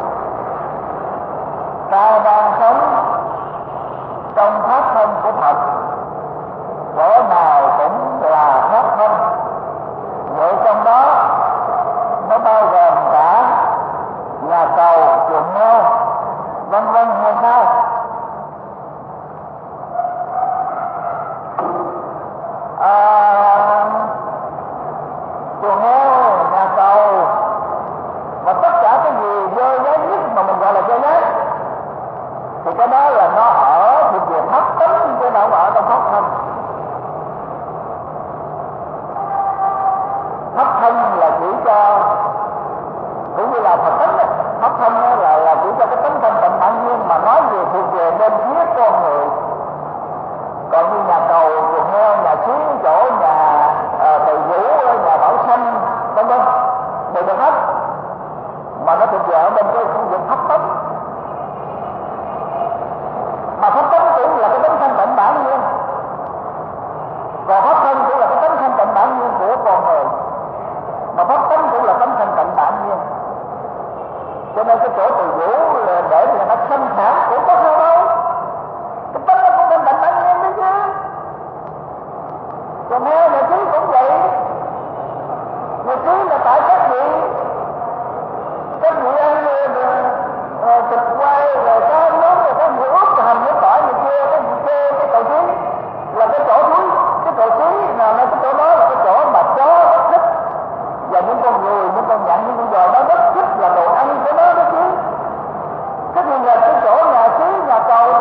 ta đang sống trong pháp thân của Phật, chỗ nào cũng là pháp thân. Vậy trong đó nó bao gồm cả nhà cầu, chuồng heo, vân vân hay sao? Chuồng heo, nhà cầu, tánh cũng là tánh thanh tịnh tạm nhiên. Cho nên cái chỗ từ vũ là để người ta sanh sản cũng có sao đâu, cái tánh nó cũng thanh tịnh tạm nhiên đấy chứ. Còn nghe nhà trí cũng vậy, nhà trí là tại các vị ăn thịt quay rồi cá nướng rồi có người ướp rồi hành với tỏi này kia, cái gì kia, cái cầu trí là cái chỗ thúi, cái cầu trí là cái chỗ đó là cái chỗ mà chó rất thích, và những con người, những con nhặn, những con giò nó rất thích là đồ ăn của nó đó chứ. Cái gì là cái chỗ nhà trí, nhà cầu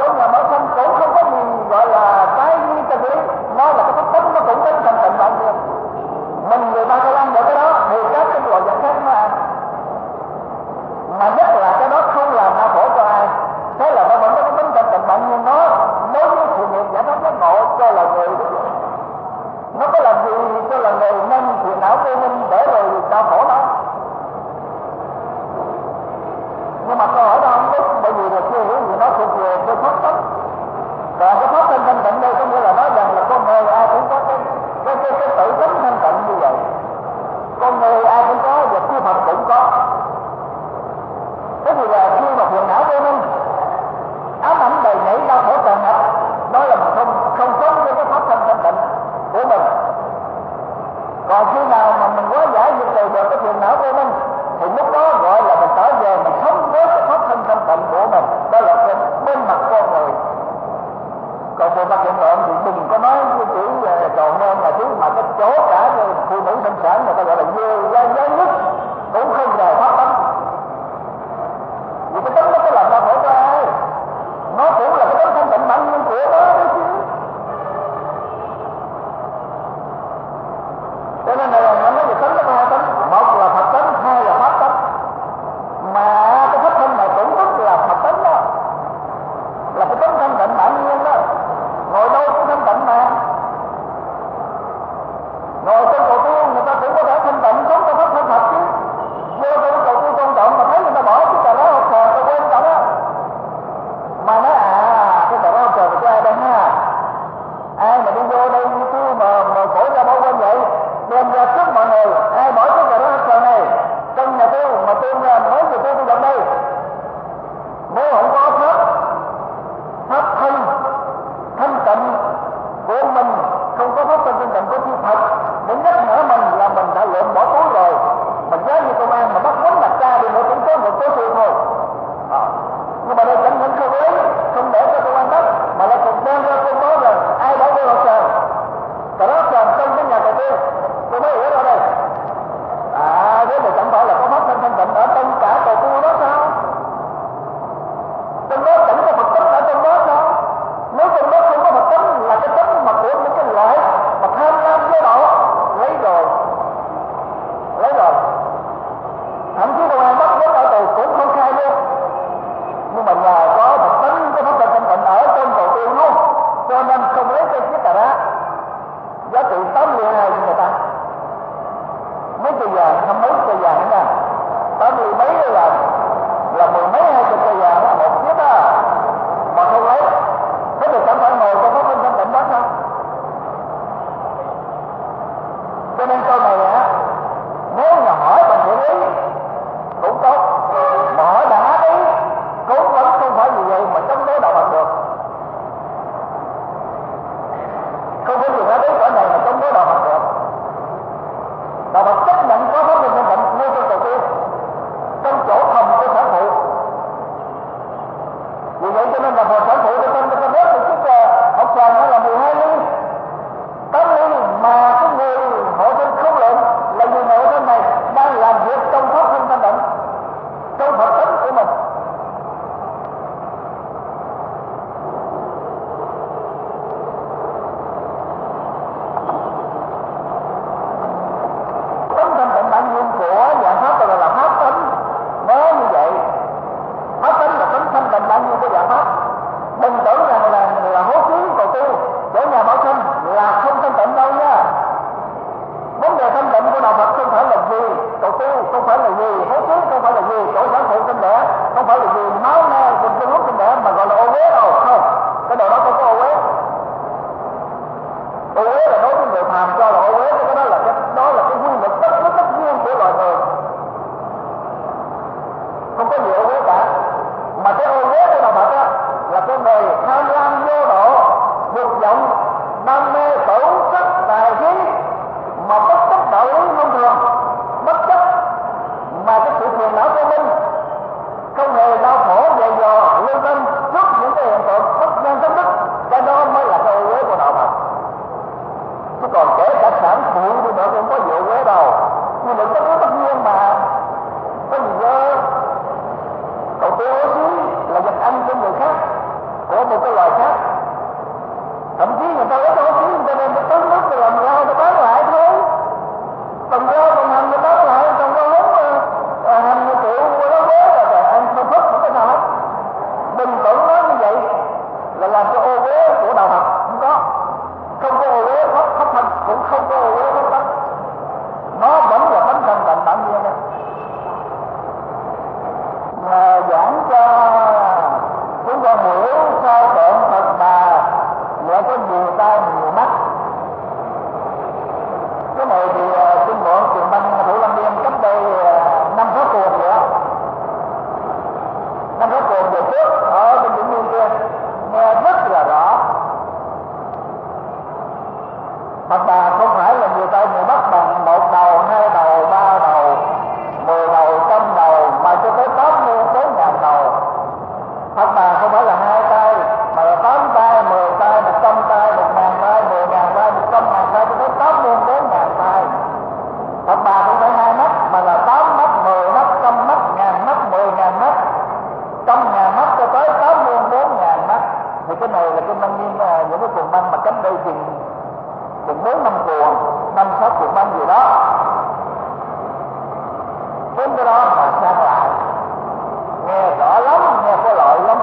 cái đó mà sang lại, nghe rõ lắm, nghe có lợi lắm.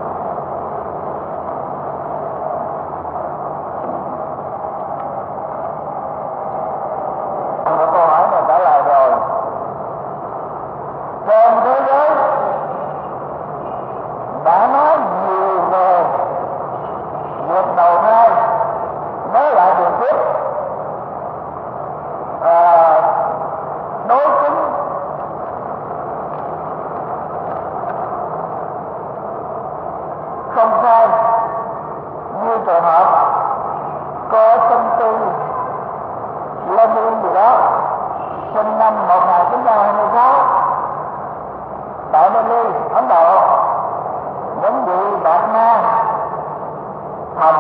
Một câu hỏi này trả lời rồi. Trên thế giới đã nói nhiều về việc đầu thai nối lại đường tiếp, đối chứng không sai, như trường hợp có sinh tư Lenin gì đó sinh năm 1926 tại Delhi, Ấn Độ, những vị Đạt Ma thầm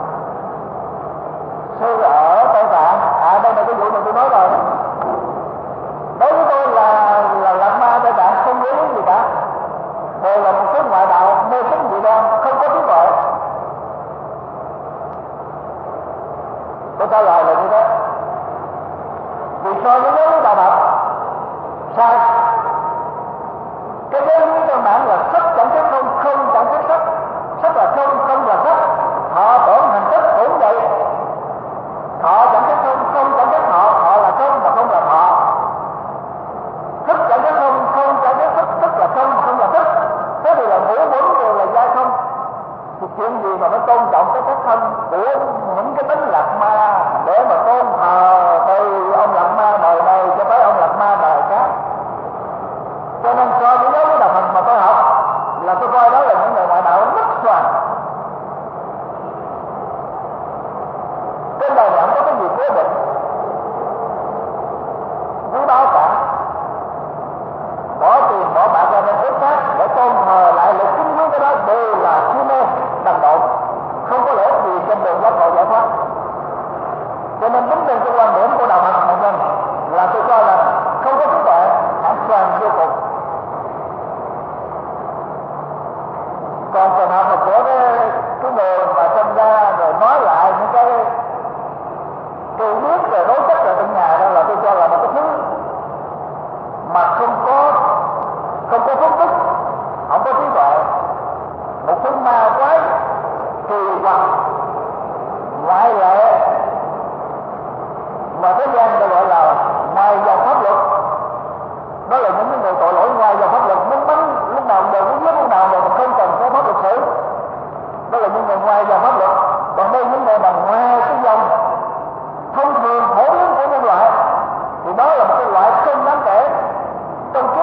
sư ở Tây Tạng. Đây là cái vụ mà tôi nói rồi. Đối với tôi là Đạt Ma Tây Tạng không có gì cả, đều là một cái ngoại đạo mê tín dị đoan, không có trí tuệ. Tôi trả lời là như thế. Vì so với giáo Đạo Phật sai. Cái giáo lý căn bản là sắc chẳng chất không, không chẳng chất sắc, sắc là không, không là sắc, thọ tổn hành thức cũng vậy. Thọ chẳng chất không, không chẳng chất thọ, thọ là không mà không là thọ. Thức chẳng chất không, không chẳng chất thức, thức là không mà không là thức. Thế thì là ngũ quẩn đều là giai không. Thì chuyện gì mà nó tôn trọng cái thân của những cái tính Lạt Ma để mà tôn thờ từ ông Lạt Ma đời này cho tới ông Lạt Ma đời khác. Cho nên so với giáo lý Đạo Phật mà tôi học là tôi coi đó là những người ngoại đạo rất xoàn. Trên đời này không có cái gì cố định quý báu cả. Bỏ tiền bỏ bạc ra nên ước khác để tôn thờ lại lực chính quý, cái đó đều là si mê đần độn, không có lợi ích gì trên đường giác ngộ giải thoát. Cho nên đúng trên cái quan điểm của Đạo Phật Hồng Nhân là tôi coi là không có trí tuệ, hãng xoàn vô cùng. Còn trường hợp mà của cái người mà sinh ra rồi nói lại những cái viết rồi đối chất ở trong nhà đó là tôi cho là một cái thứ mà không có phúc đức, không có trí tuệ, một thứ ma quái kỳ quặc ngoại lệ mà thế gian ta gọi là ngoài dòng pháp luật. Đó là những người tội lỗi ngoài dòng pháp luật, muốn bắn lúc nào đều muốn giết lúc nào đều mà không cần có pháp luật xử. Đó là những người ngoài dòng pháp luật. Còn đây những người mà ngoài cái dòng thông thường phổ biến của nhân loại thì đó là một cái loại không đáng kể. Trong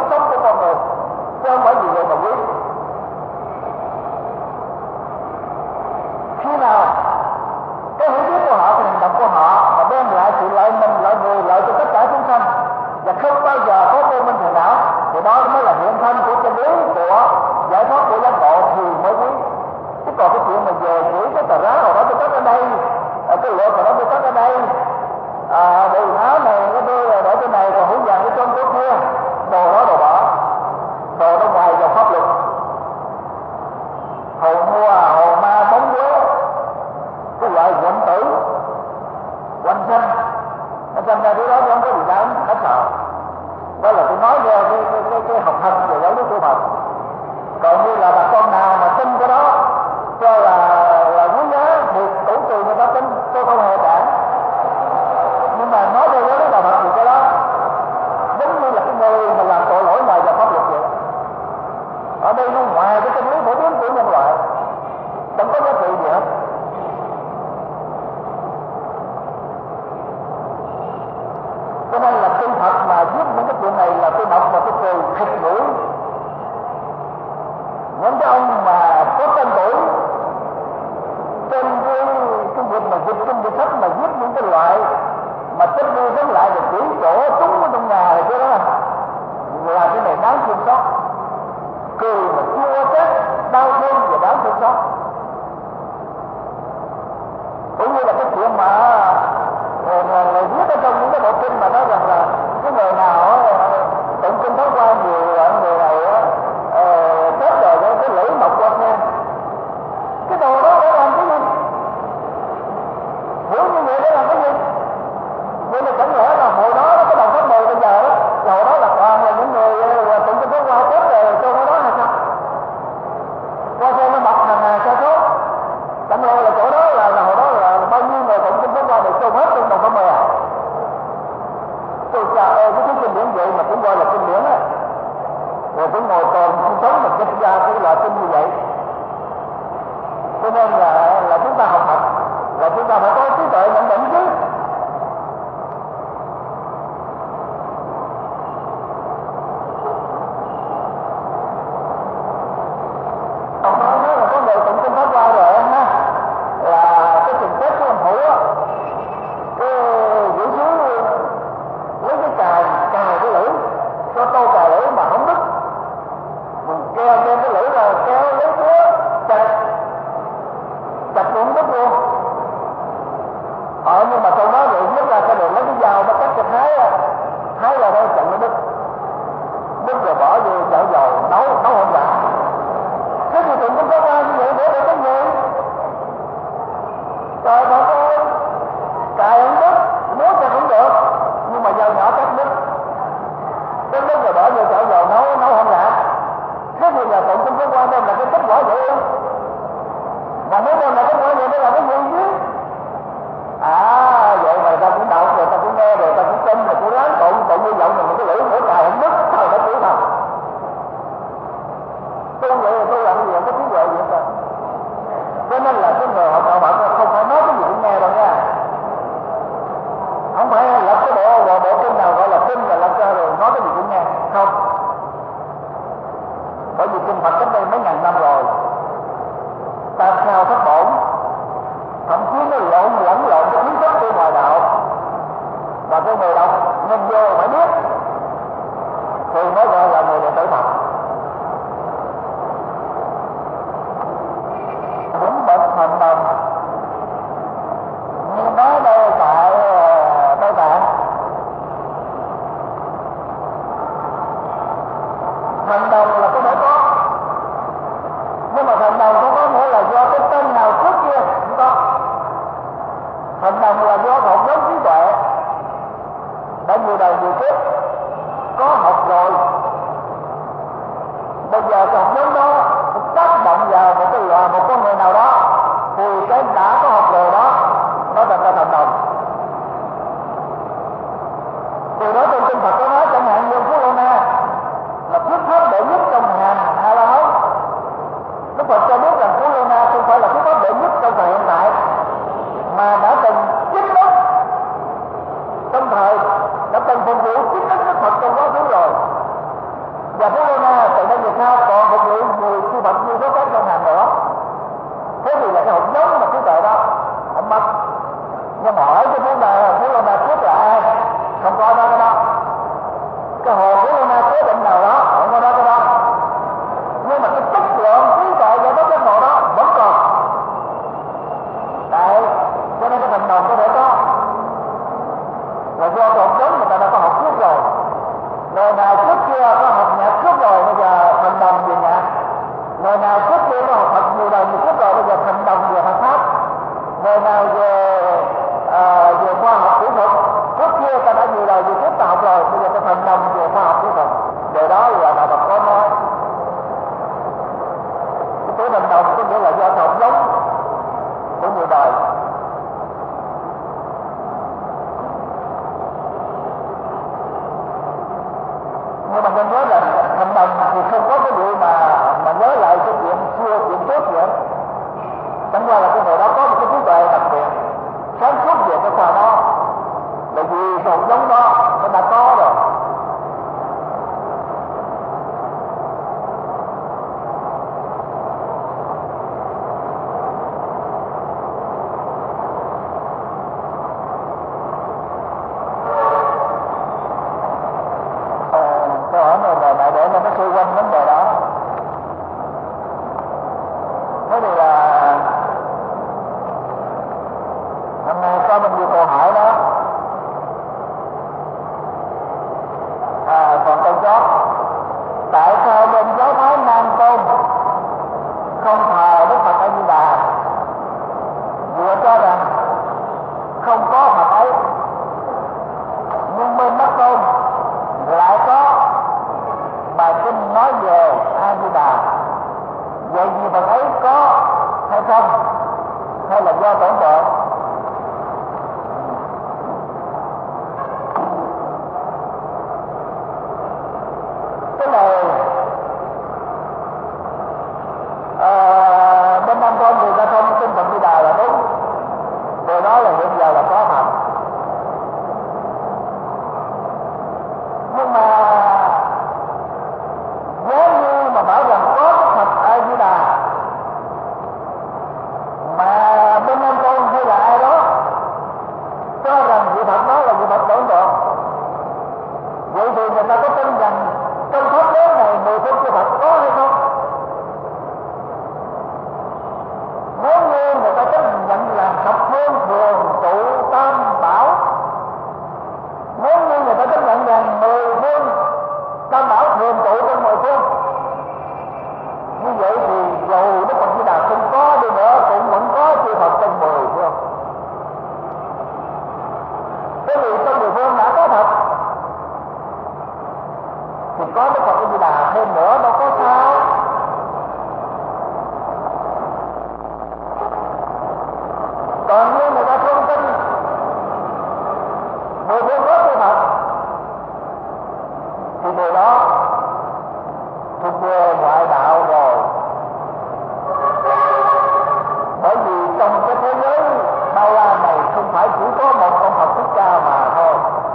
nấu hỗn dạ. Thế thì tụng cũng có qua như vậy để cái gì? Trời đất ơi, cài ống đất, muốn cho cũng được, nhưng mà dầu nhỏ cắt đứt, cái đứt rồi bỏ vô chảo dầu nấu hỗn dạ. Thế thì giờ tụng cũng có qua đem là cái kết quả vậy không? Mà nếu đem là kết quả vậy để là cái gì chứ? Vậy mà người ta cũng đọc rồi, ta cũng nghe rồi, ta cũng tin rồi, cũng ráng tụng như vậy mà cái lưỡi của cài ống đất, trời đất ơi. Tu vậy là tu làm gì có trí huệ vậy thôi. Cho nên là cái người học đạo Phật không phải nói cái gì cũng nghe đâu nha. Không phải lập cái bộ kinh nào gọi là kinh là lập ra rồi nói cái gì cũng nghe. Không. Bởi vì kinh Phật cách đây mấy ngàn năm rồi. Ta sao thất bổn. Thậm chí nó lẫn lộn cái kiến thức của ngoài đạo. Và cái người đọc nhân vô phải biết. Thì mới gọi là người đệ tử Phật. Thành đồng như nói đây tại Tây Tạng, thành đồng là có thể có, nhưng mà thành đồng không có nghĩa là do cái tên nào trước kia không có. Thành đồng là do học vấn trí tuệ đã nhiều đời nhiều kiếp có học rồi, bây giờ cái học vấn đó tác động vào một con người nào đó thì cái đã có học rồi đó nó thành ra thành đồng. Từ đó trong kinh Phật có nói chẳng hạn như Phú Lô Na là thuyết pháp đệ nhất trong hàng A La Hán. Đức Phật cho biết rằng Phú Lô Na không phải là thuyết pháp đệ nhất trong thời hiện tại, mà đã từng chính đức trong thời đã từng phục vụ chính đức Đức Phật trong quá khứ rồi. Và Phú Lô Na từ đây về sau còn phục vụ người chư Phật như số khác trong hàng nữa. Thế thì là cái hồn giống mà trí tuệ đó không mất. Nhưng mà hỏi cái Phú Lô Na trước là ai? Không có nói cái đó. Cái hồn Phú Lô Na cố định nào đó không có nói cái đó. Nhưng mà cái chất lượng trí tuệ và cái hồn đó vẫn còn. Đấy, cho nên cái thành đồng có thể có là do cái hồn giống người ta đã có học trước rồi. Người nào trước kia có học nhạc trước rồi bây giờ thành đồng về nhạc. Người nào trước kia có học Phật nhiều đời nhiều kiếp rồi bây giờ thành đồng về Phật pháp. Người nào về khoa học kỹ thuật trước kia ta đã nhiều đời nhiều kiếp ta học rồi bây giờ ta thành đồng về khoa học kỹ thuật. Điều đó là đạo Phật có nói. Cái tuổi thành đồng có nghĩa là do học giống của nhiều đời. Nhưng mà nên nhớ là thành đồng thì không có cái vụ mà nhớ lại cái chuyện xưa chuyện trước vậy. Chẳng qua là cái người đó có một cái trí tuệ đặc biệt sáng suốt về cái khoa đó, bởi vì cái hồn giống đó nó đã có rồi. Mà bên Nam Tôn hay là thì có Đức Phật A Di Đà thêm nữa đâu có sao. Còn như người ta không tin mười phương có chư Phật thì điều đó thuộc về ngoại đạo rồi. Bởi vì trong cái thế giới bao la này không phải chỉ có một ông Phật Thích Ca mà thôi,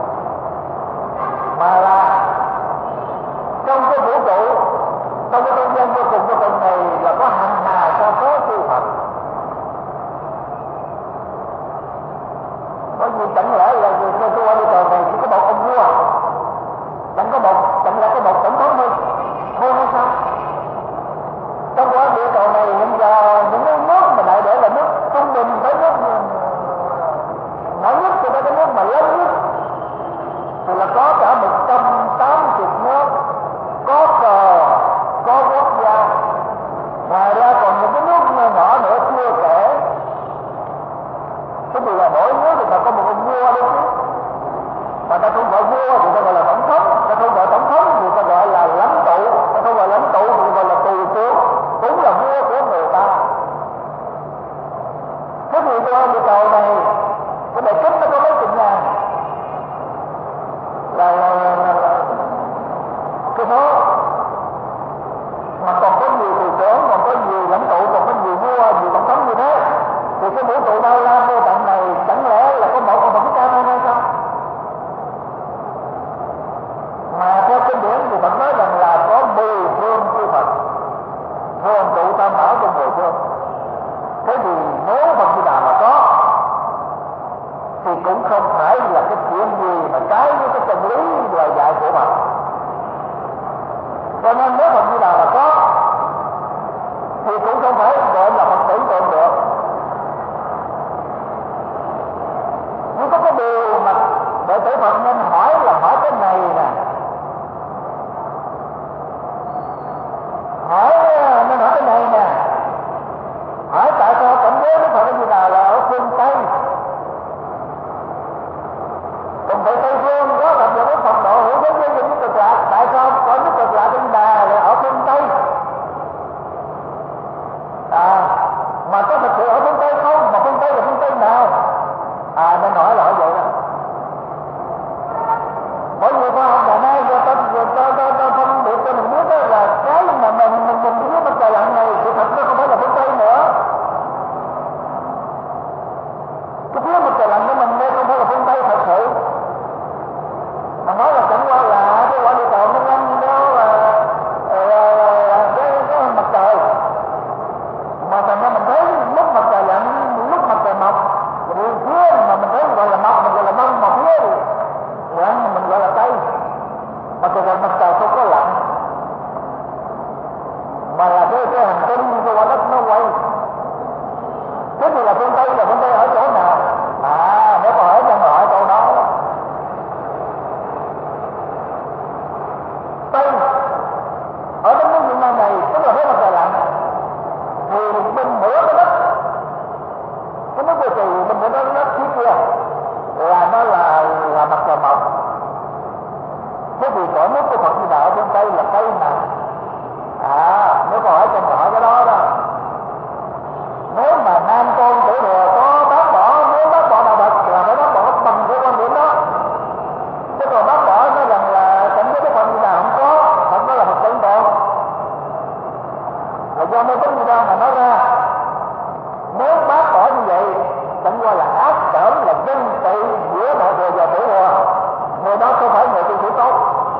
mà là trong cái vũ trụ, trong cái không gian vô cùng này là có hàng hà sa số chư Phật. Bởi vì chẳng lẽ là người tôi qua đi tờ này chỉ có một ông vua, chẳng lẽ có một tổng thống thôi hay sao? Trong quả địa cầu này hiện giờ những cái nước mà đại để là nước trung bình tới nước nhỏ nhất cho tới cái nước mà lớn nhất thì là có cả 180 nước, có cờ, có quốc gia. Ngoài ra còn những cái nước nhỏ nữa chưa kể. Cái điều là mỗi nước thì ta có một ông vua đấy chứ. Mà ta không gọi vua thì ta gọi là tổng thống, ta không gọi tổng thống thì ta gọi là lãnh tụ, ta không gọi lãnh tụ thì ta gọi là tù tướng, cũng là vua của người ta. Thế thì tôi địa cầu này cái đề kích nó có mấy chục ngàn là cái số, mà còn có nhiều tù trưởng, còn có nhiều lãnh tụ, còn có nhiều vua, nhiều tổng thống như thế thì cái vũ trụ bao la vô tận này chẳng lẽ là có một ông Phật Thích Ca thôi hay sao? Mà theo kinh điển thì Phật nói rằng là có 10 phương chư Phật thường trụ tam bảo trong 10 phương. Thế thì nếu Phật Di Đà mà có thì cũng không phải là cái chuyện gì mà trái với cái chân lý lời dạy của Phật. Cho nên nếu Phật Di Đà mà có thì cũng không phải gọi là Phật tưởng tượng được. Nhưng có cái điều mà đệ tử Phật nên hỏi là hỏi cái này nè, nên hỏi cái này nè, hỏi tại sao cảnh giới Đức Phật A Di Đà là ở phương Tây, còn tại Tây phương có gặp được Đức Phật độ hữu thế giới những cực lạc, tại sao có những cực lạc A Di Đà là ở phương Tây? Mà có thật sự ở phương Tây không? Mà phương Tây là phương Tây nào? Nên hỏi là vậy đó. Bởi vì khoa học ngày nay người ta phân biệt cho mình biết đó là cái mà mình biết mặt trời lặn này thì thật nó không phải là phương Tây nữa. Cái phía mặt trời lặn của mình đây không phải là phương Tây thật sự. Mà nói là chẳng qua là cái quả địa cầu nó lăn đó là cái mặt trời. Mà thành ra mình thấy lúc mặt trời lặn, lúc mặt trời mọc, thì phía mà mình thấy gọi là mọc, mình gọi là đông, mà phía thì mình gọi là Tây. Mà thực ra mặt trời không có lặn, mà là cái hành tinh cái quả đất nó quay. Thế thì là phương Tây ở chỗ nào? Nếu có hỏi cho hỏi câu đó. Tây ở trong nước Việt Nam này tức là phía mặt trời lặn thì bên nửa cái đất, cái nước vô trì bên nửa cái đất phía kia là nó là mặt trời mọc. Thế thì cõi nước của Phật Di Đà ở bên Tây là Tây nào? Nếu có hỏi cho hỏi cái đó đó. Nếu mà Nam Tôn Tử Thừa có bác bỏ, nếu bác bỏ đạo Phật là phải bác bỏ bằng cái quan điểm đó. Chứ còn bác bỏ nói rằng là cảnh giới Đức Phật Di Đà không có, Phật đó là Phật tưởng tượng, là do mê tín gì đâu mà nói ra. Nếu bác bỏ như vậy chẳng qua là ác cảm, là dân tự giữa Đại Thừa và Tiểu Thừa. Người đó không phải người tu sĩ tốt,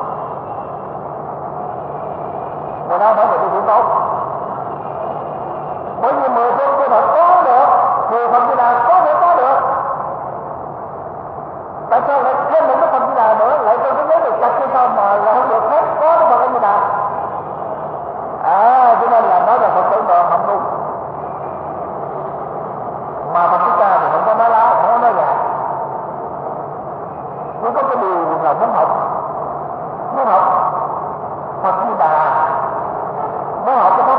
người đó không phải người tu sĩ tốt. Bởi vì 10 phương chư Phật có được thì Phật Di Đà có thể có được. Tại sao lại thêm một cái Phật Di Đà nữa, lại trong cái giới được chặt hay sao mà lại không được phép có cái Phật Di Đà? Cho nên là nói là Phật tưởng tượng không đúng. Mà Phật Thích Ca thì không có nói láo, không có nói gạt. Nhưng có cái điều là muốn học Phật Di Đà, muốn học cái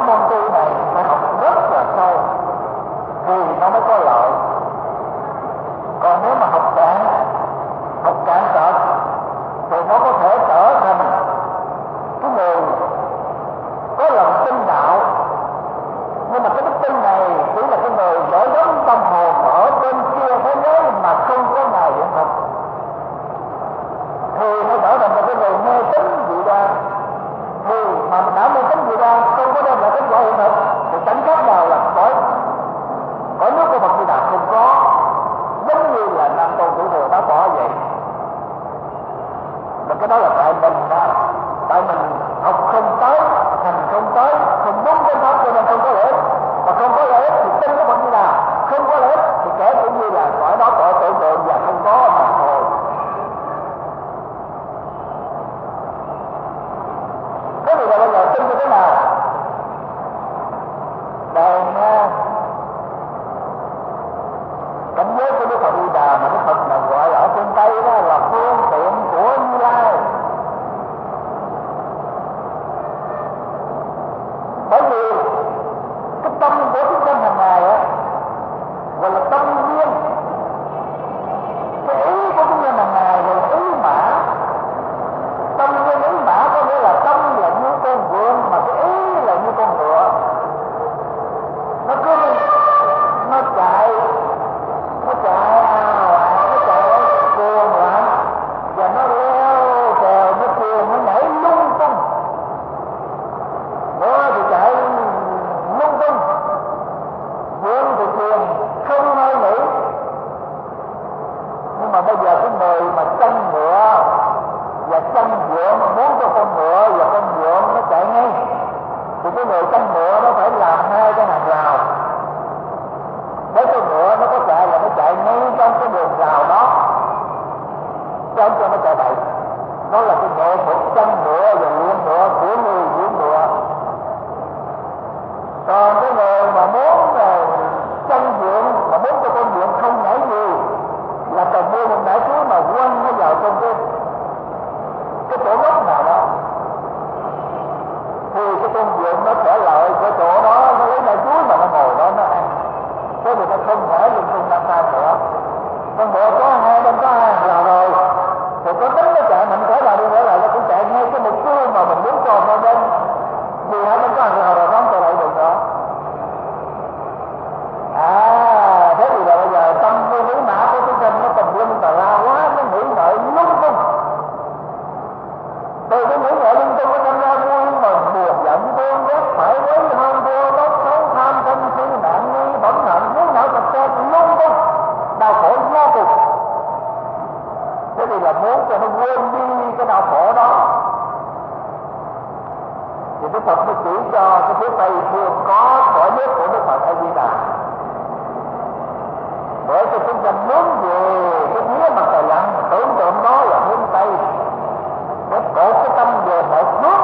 thì Đức Phật mới chỉ cho cái phía Tây phương có cõi nước của Đức Phật A Di Đà, để cho chúng ta muốn về cái phía mặt trời lặn tưởng tượng đó là hướng Tây, để cột cái tâm về một hướng,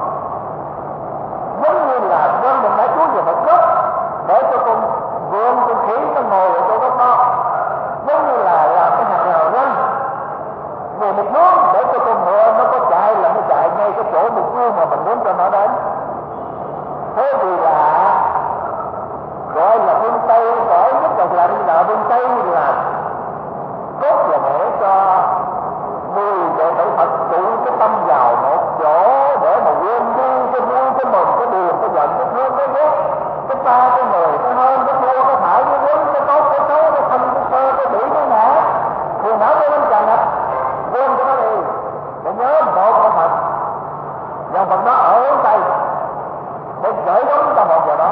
giống như là con mình đã xuống về một góc để cho con vườn con khỉ nó ngồi ở chỗ góc đó, giống như là làm cái hàng rào ranh về một hướng để cho con ngựa nó có chạy là nó chạy ngay cái chỗ mục tiêu mà mình muốn cho nó đến. Thế thì là gọi là phương Tây, cõi nhất là phương Tây là cốt là để cho 10 đệ tử Phật tụ cái tâm vào một chỗ để mà quên đi cái vui, cái mừng, cái buồn, cái giận, cái thương, cái ghét, cái ta, cái người, cái hơn, cái thua, cái phải, cái đúng, cái tốt, cái xấu, cái thân, cái sơ, cái bỉ, cái ngã, phiền não cái bên tràn ngập, quên cái đó đi, để nhớ một con Phật, dòng Phật đó ở hướng Tây để gửi gắm tâm hồn vào đó.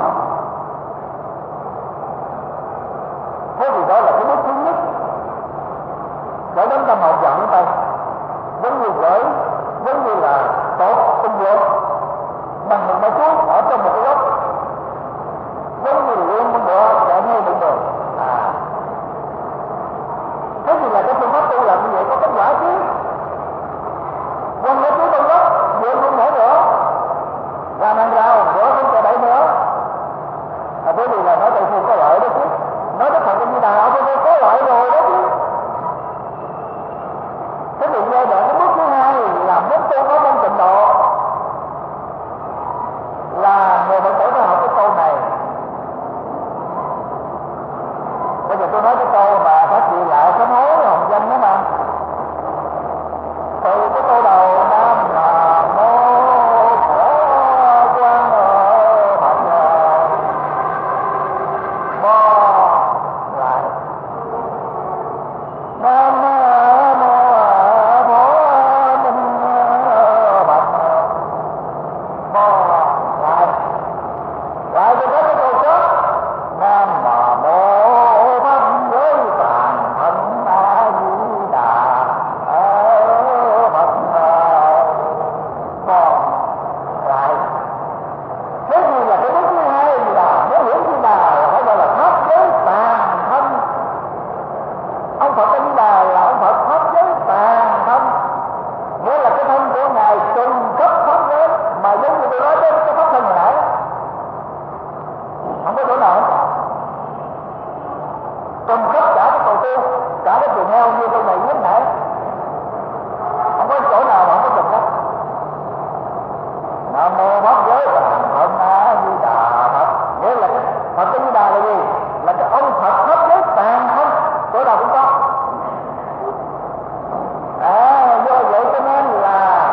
Thế thì đó là cái bước thứ nhất, gửi gắm tâm hồn vào hướng Tây, giống như là tốt công việc bằng một bài chuối ở trong một cái góc, giống như là nguyên con bò chạy ngay một đường. Thế thì là cái phương pháp tu làm như vậy có kết quả chứ. Quăng nó xuống trong góc, vừa không nổi nữa, làm hàng rào, vừa không chạy đẩy nữa. Thế thì là nói Tây Phương có lợi đó chứ, nói Đức Phật Di Đà ở Tây Phương có lợi rồi đó chứ. Thế thì giai đoạn cái bước thứ hai là muốn tu có môn tịnh độ, là người Phật tử phải học cái câu này. Bây giờ tôi nói cái câu mà phát triển lại sám hối hồng danh đó mà. Từ cái câu đầu Nam Mô Phật Quan Phật Bo lại Nam Mô Phật Minh Phật Bo lại cho cái câu trước Nam Mô Pháp Giới Toàn Thân A Di Đà Phật Bo lại. Thế thì là cái bước thứ hai là muốn hiểu Di Đà là phải gọi là Pháp Giới Toàn Thân. Ông Phật A Di Đà là ông Phật Pháp Giới Toàn Thân, nghĩa là cái thân của Ngài trùng khắp Pháp giới, mà giống như tôi nói đến cái Pháp thân hồi nãy không có chỗ nào hết cả, trùng khắp cả cái cầu tiêu, cả cái chuồng heo như tôi này lúc nãy, không có chỗ nào mà không có trùng khắp. Nam Mô Pháp Giới Toàn Thân A Di Đà Phật, nghĩa là cái Phật A Di Đà là gì? Là cái ông Phật Pháp Giới Toàn Thân, chỗ nào cũng có. Do vậy cho nên là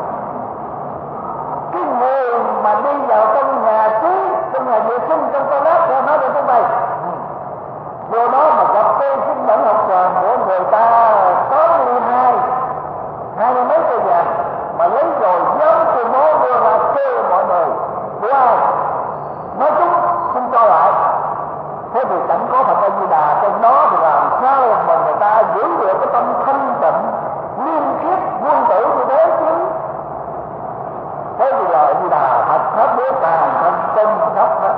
cái người mà đi vào trong nhà xí, trong nhà vệ sinh, trong toilet, theo nói cho chúng mày, vô đó mà gặp cái chứng nhận học trò của người ta 82 mấy cây vàng mà lấy rồi dám tuyên bố đưa ra kêu mọi người của ai nói chúng không cho lại. Thế thì chẳng có Phật A Di Đà trong đó thì làm sao mà người ta giữ được cái tâm thanh tịnh liêm khiết quân tử như thế chứ. Thế thì là Di Đà Phật Pháp Giới Toàn Thân tinh khắp hết.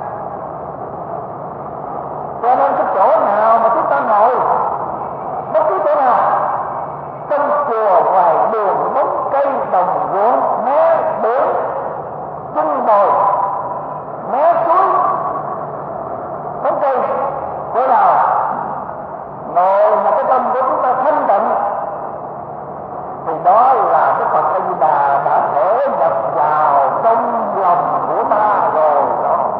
Cho nên cái chỗ nào mà chúng ta ngồi, bất cứ chỗ nào, trong chùa, ngoài đường, bóng cây, đồng ruộng, mé biển, chân đồi, mé suối, bóng cây, chỗ nào ngồi mà cái tâm của chúng ta thanh tịnh thì đó là cái Phật A Di Đà đã thể nhập vào trong lòng của ta rồi đó.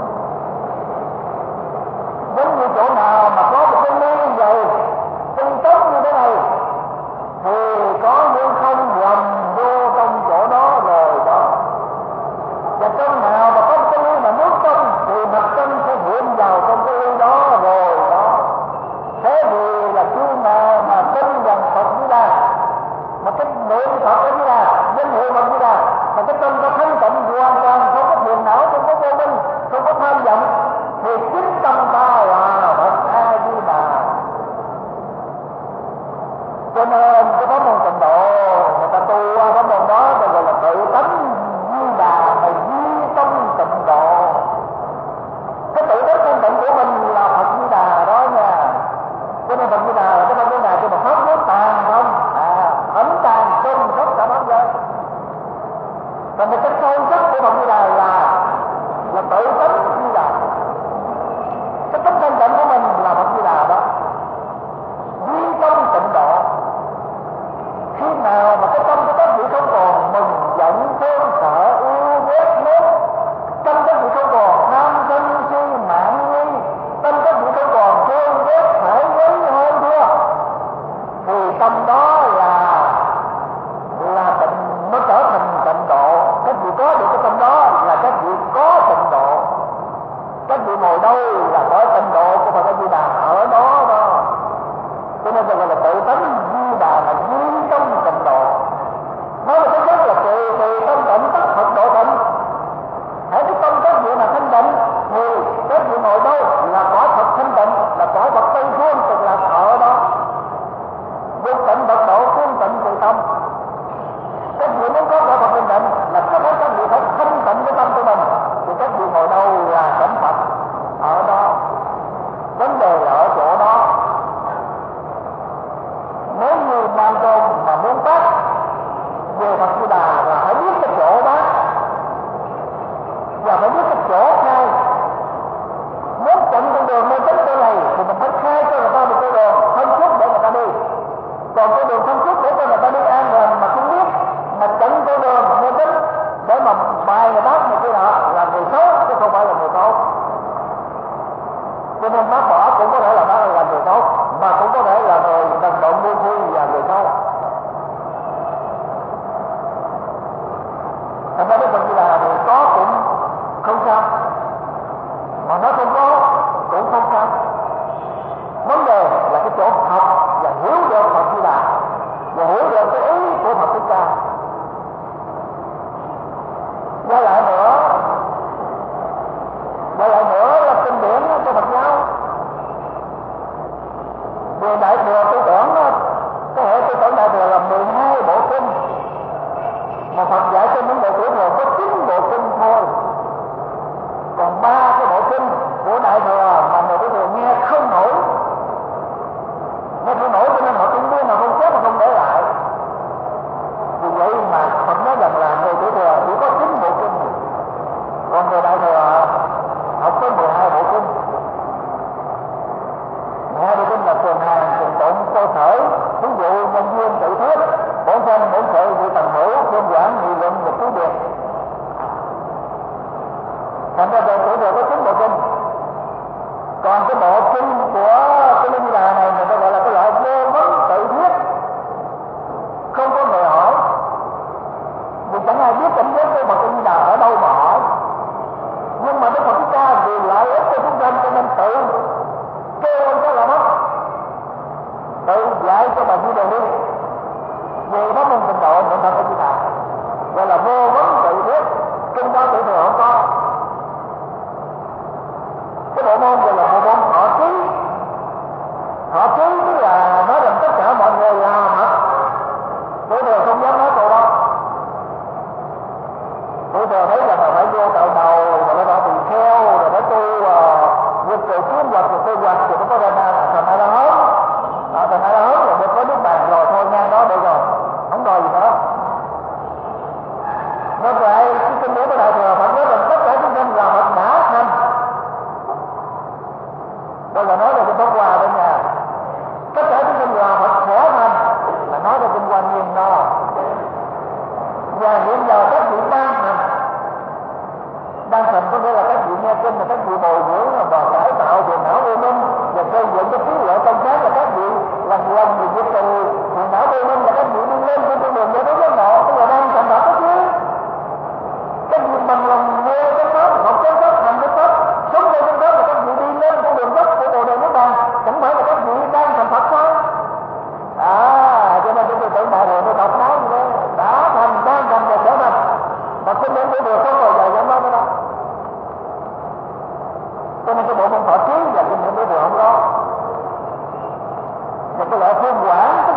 Còn cái sâu sắc của Phật Di Đà là tự tánh Di Đà. Cái tánh thanh tịnh của mình là Phật Di Đà đó. Duy tâm tịnh độ. Khi nào mà cái tâm của các vị không còn mừng giận thương sợ yêu ghét mến, tâm các vị không còn tham sân si mạn nghi, tâm các vị không còn thương ghét phải quấy hơn thua, thì tâm đó là tịnh, nó trở thành tịnh độ. Các vị có được cái tâm đó là các vị có tịnh độ. Các vị ngồi đâu là có tịnh độ của Phật A Di Đà ở đó đó. Cho nên gọi là tự tánh Di Đà là duy tâm tịnh độ. Nói là cái rất là từ tâm tịnh tất Phật độ tịnh. Hãy cái tâm các vị mà thanh tịnh thì các vị ngồi đâu là có Phật thanh tịnh, là có Phật Tây Phương tức là ở đó. Vô tịnh Phật độ phương tịnh từ tâm. Các vị muốn có Phật thanh tịnh là các vị phải thanh tịnh cái tâm của mình, thì các vị ngồi đâu là cảnh Phật ở đó. Vấn đề là ở chỗ đó. Nếu như Nam Tôn mà muốn bắt về Phật Di Đà là phải biết cái chỗ đó và phải biết cái chỗ khai. Muốn chặn con đường lên tới chỗ này thì mình phải khai cho người ta một con đường thông suốt để người ta đi. Còn con đường thông suốt để cho người ta đi an toàn mà không biết, mà chặn con đường lên tới để mà bài người bác một cái đó là người xấu chứ không phải là người tốt. Cho nên bác bỏ cũng có thể là bác là người tốt, mà cũng có thể là người đồng động buôn phu và người xấu. Thành ra Đức Phật Di Đà thì có cũng không sao, mà nó không có cũng không sao. Vấn đề là cái chỗ học và hiểu được Phật Di Đà và hiểu được cái ý của Phật Thích Ca. Quay lại nữa là kinh điển của Phật giáo. Về Đại Thừa tư tưởng, cái hệ tư tưởng Đại Thừa là 12 bộ kinh, mà Phật dạy cho những bộ tiểu thừa có 9 bộ kinh thôi. Còn 3 cái bộ kinh của Đại Thừa mà người tiểu thừa nghe không nổi cho nên họ cũng biết mà không chết mà không để lại. Vì vậy mà Phật nói rằng là người tiểu thừa chỉ có 9 bộ kinh, còn người Đại Thừa học có 12 bộ kinh. 12 bộ kinh là thường hàng, thường tụng, câu thở, ví dụ nhân duyên, tự thuyết, bổn thân, bổn sự, vị tần hữu, thiên quảng, nghị luận và cứu biệt. Thành ra người tiểu thừa có 9 bộ kinh. Còn cái bộ kinh của cái Linh Di Đà này người ta gọi là cái loại vô vấn tự thuyết, không có người hỏi, vì chẳng ai biết cảnh giới của Phật Di Đà ở đâu mà hỏi. Nhưng mà Đức Phật Thích Ca vì lợi ích cho chúng sanh cho nên tự kêu cho là mất, tự dạy cho bà Di Đà đi về pháp môn tịnh độ niệm Phật Di Đà, gọi là vô vấn tự thuyết. Kinh đó tự thừa không có. Cái bộ môn gọi là bộ môn họ ký. Họ ký tức là nói rằng tất cả mọi người là thật. Tự thừa không dám nói câu đó. Tự thừa thấy rằng là phải vô tạo đầu, rồi phải bị theo, rồi phải tu vượt cầu kiếm hoặc rồi tu hoặc rồi có ra thành ai đó hết. Thành ai đó hết rồi được có nước bàn rồi thôi ngang đó được rồi, không đòi gì nữa. Nên vậy cái kinh điển của Đại Thừa Phật nói rằng tất cả chúng sinh là Phật đã thành. Đây là nói về cái Pháp Hoa bên nhà. Tất cả chúng sinh là Phật sẽ thành, là nói về kinh Hoa Nghiêm đó. Và hiện giờ các vị đang thành có nghĩa là các vị nghe kinh là các vị bồi dưỡng và cải tạo về não vô minh và xây dựng cái trí lợi trong sáng là các vị lần về việc từ thiền não vô minh là các vị đi lên trên con đường để đến giác ngộ, tức là đang thành thật đó chứ. Các vị bằng lòng nghe cái pháp, học cái pháp, hành cái pháp, sống theo cái pháp là các vị đi lên con đường đất của Bồ Đề Niết Bàn, chẳng phải là các vị đang thành Phật sao? Cho nên tôi tưởng Đại Thừa tôi đọc nói như thế, đã thành, đang thành và sẽ thành. Mà kinh điển của Thừa không bao giờ dám nói nữa đâu. Cho nên cái bộ môn thọ ký và kinh điển của Thừa không có. Và cái loại phương quảng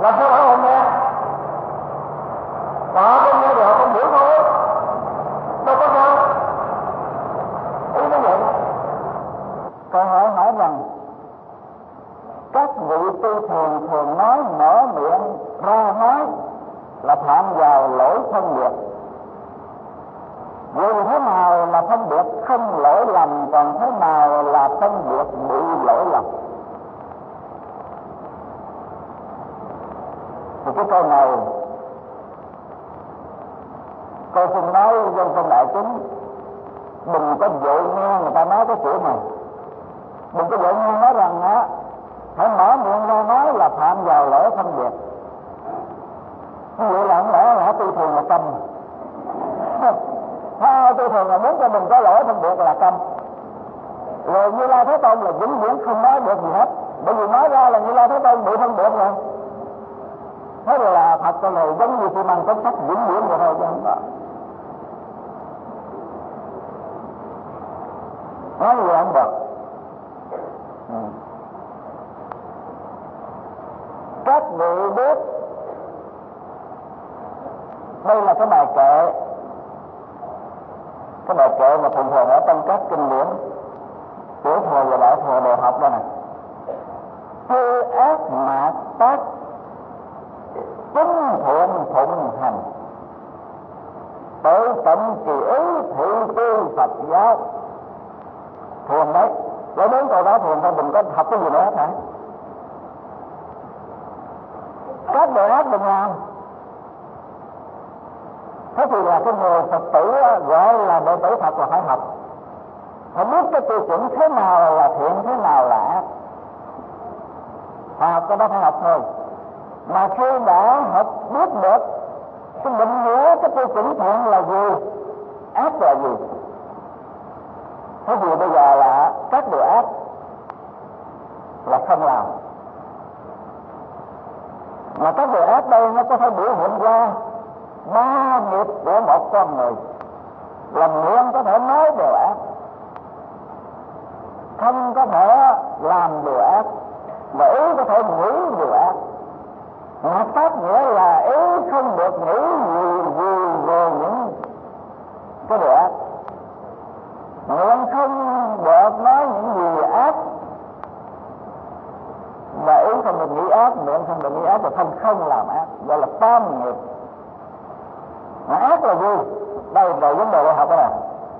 làm sao họ không nghe? Họ không nghe được, họ không hiểu thôi, đâu có sao. Ý nó vậy. Câu hỏi rằng các vị tư thường thường nói mở miệng ra nói là phạm vào lỗi phân biệt. Dù thế nào là phân biệt không lỗi lầm, còn thế nào là phân biệt bị lỗi lầm. Thì cái câu này cô xin nói dân trong đại chúng, đừng có vội nghe người ta nói cái kiểu này. Đừng có vội nghe nói rằng á phải mở miệng ra nói là phạm vào lỗi phân biệt. Như vậy là không lẽ là tư thường là câm? Tư thường là muốn cho mình có lỗi phân biệt là câm. Rồi Như Lai Thế Tôn là vĩnh viễn không nói được gì hết, bởi vì nói ra là Như Lai Thế Tôn bị phân biệt rồi. Thế là thật cái này giống như xi măng cốt sắt vĩnh viễn vậy thôi chứ không có. Nói gì không được. Các vị biết đây là cái bài kệ, cái bài kệ mà thường thường ở trong các kinh điển tiểu thừa và đại thừa đều học đây này. Hư ác mạt tác, chính thiện phụng hành, tự tịnh kỳ ý thị tư Phật giáo. Thường đấy, với đến câu đó thường thôi, đừng có học cái gì nữa hết hả? Các điều ác đừng làm. Thế thì là cái người Phật tử gọi là đệ tử Phật là phải học, phải biết cái tiêu chuẩn thế nào là thiện, thế nào là ác. Phải học cái đó, phải học thôi. Mà khi đã học biết được cái định nghĩa cái tiêu chuẩn thiện là gì, ác là gì, thế thì bây giờ là các điều ác là không làm. Mà các điều ác đây nó có thể biểu hiện qua ba nghiệp của một con người. Lòng miệng có thể nói điều ác, không có thể làm điều ác, và ý có thể nghĩ điều ác. Mà pháp nghĩa là ý không được nghĩ gì về những cái điều ác, miệng không được nói những gì ác, và ý không được nghĩ ác, miệng không được nghĩ ác, và không làm ác, gọi là tam nghiệp. Mà ác là gì? Đây là vấn đề đại học đó nè.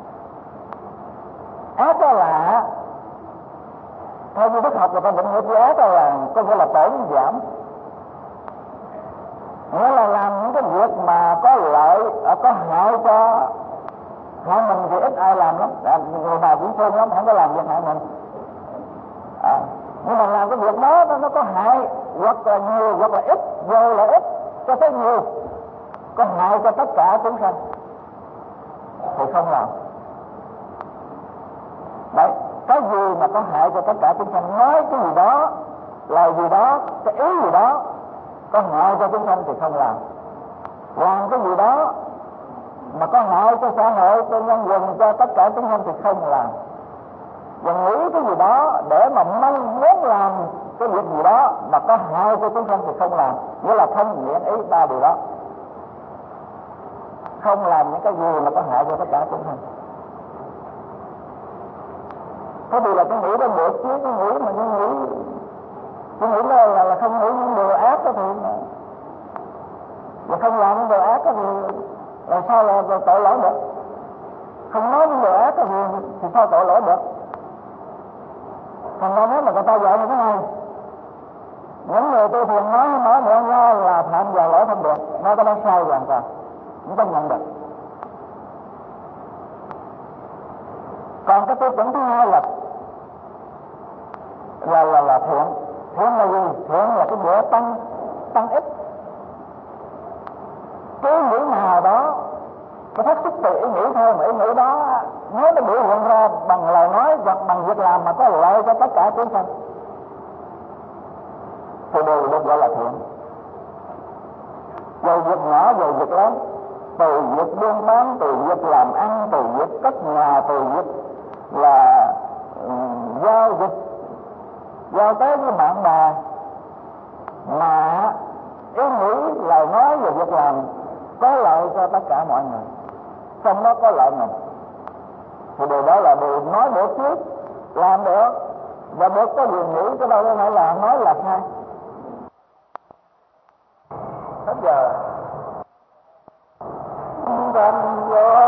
Ác đó là theo như Đức học người ta định nghĩa của ác là có nghĩa là tổn giảm, nghĩa là làm những cái việc mà có lợi, có hại cho hại mình thì ít ai làm lắm, người nào cũng thương lắm, không có làm việc hại mình. Nhưng mà làm cái việc đó nó có hại hoặc là nhiều hoặc là ít, vô là ít cho tới nhiều, có hại cho tất cả chúng sanh thì không làm. Đấy, cái gì mà có hại cho tất cả chúng sanh, nói cái gì đó, lời gì đó, cái ý gì đó có hại cho chúng sanh thì không làm. Làm cái gì đó mà có hại cho xã hội, cho nhân dân, cho tất cả chúng sanh thì không làm. Và nghĩ cái gì đó để mà mong muốn làm cái việc gì đó mà có hại cho chúng sanh thì không làm. Nghĩa là không nguyện ý ba điều đó, không làm những cái gì mà có hại cho tất cả chúng sanh. Thế thì là cái nghĩ đó được chứ, cái nghĩ mà cái nghĩ là không nghĩ những điều ác đó thì mà không làm những điều ác đó thì làm sao là tội lỗi được? Không nói những điều ác đó thì sao tội lỗi được? Thành ra nếu mà người ta dạy như thế này, những người tu thiền nói miệng ra là phạm vào lỗi phân biệt, nói cái đó sai hoàn toàn, không có nhận được. Còn cái tiêu chuẩn thứ hai là thiện. Thiện là gì? Thiện là cái bữa tăng ít. Cái nghĩ nào đó nó phát xuất từ ý nghĩ thôi, mà ý nghĩ đó nếu nó biểu hiện ra bằng lời nói hoặc bằng việc làm mà có lợi cho tất cả chúng sanh thì đều được gọi là thiện. Từ việc nhỏ, từ việc lớn, từ việc buôn bán, từ việc làm ăn, từ việc cất nhà, từ việc là giao dịch, giao tế với bạn bè, mà cả mọi người, trong đó có lợi mình, thì điều đó là điều nói được trước, làm được, và được có quyền nghĩ, cái đâu có phải là nói là sai. Hết giờ. Thành vô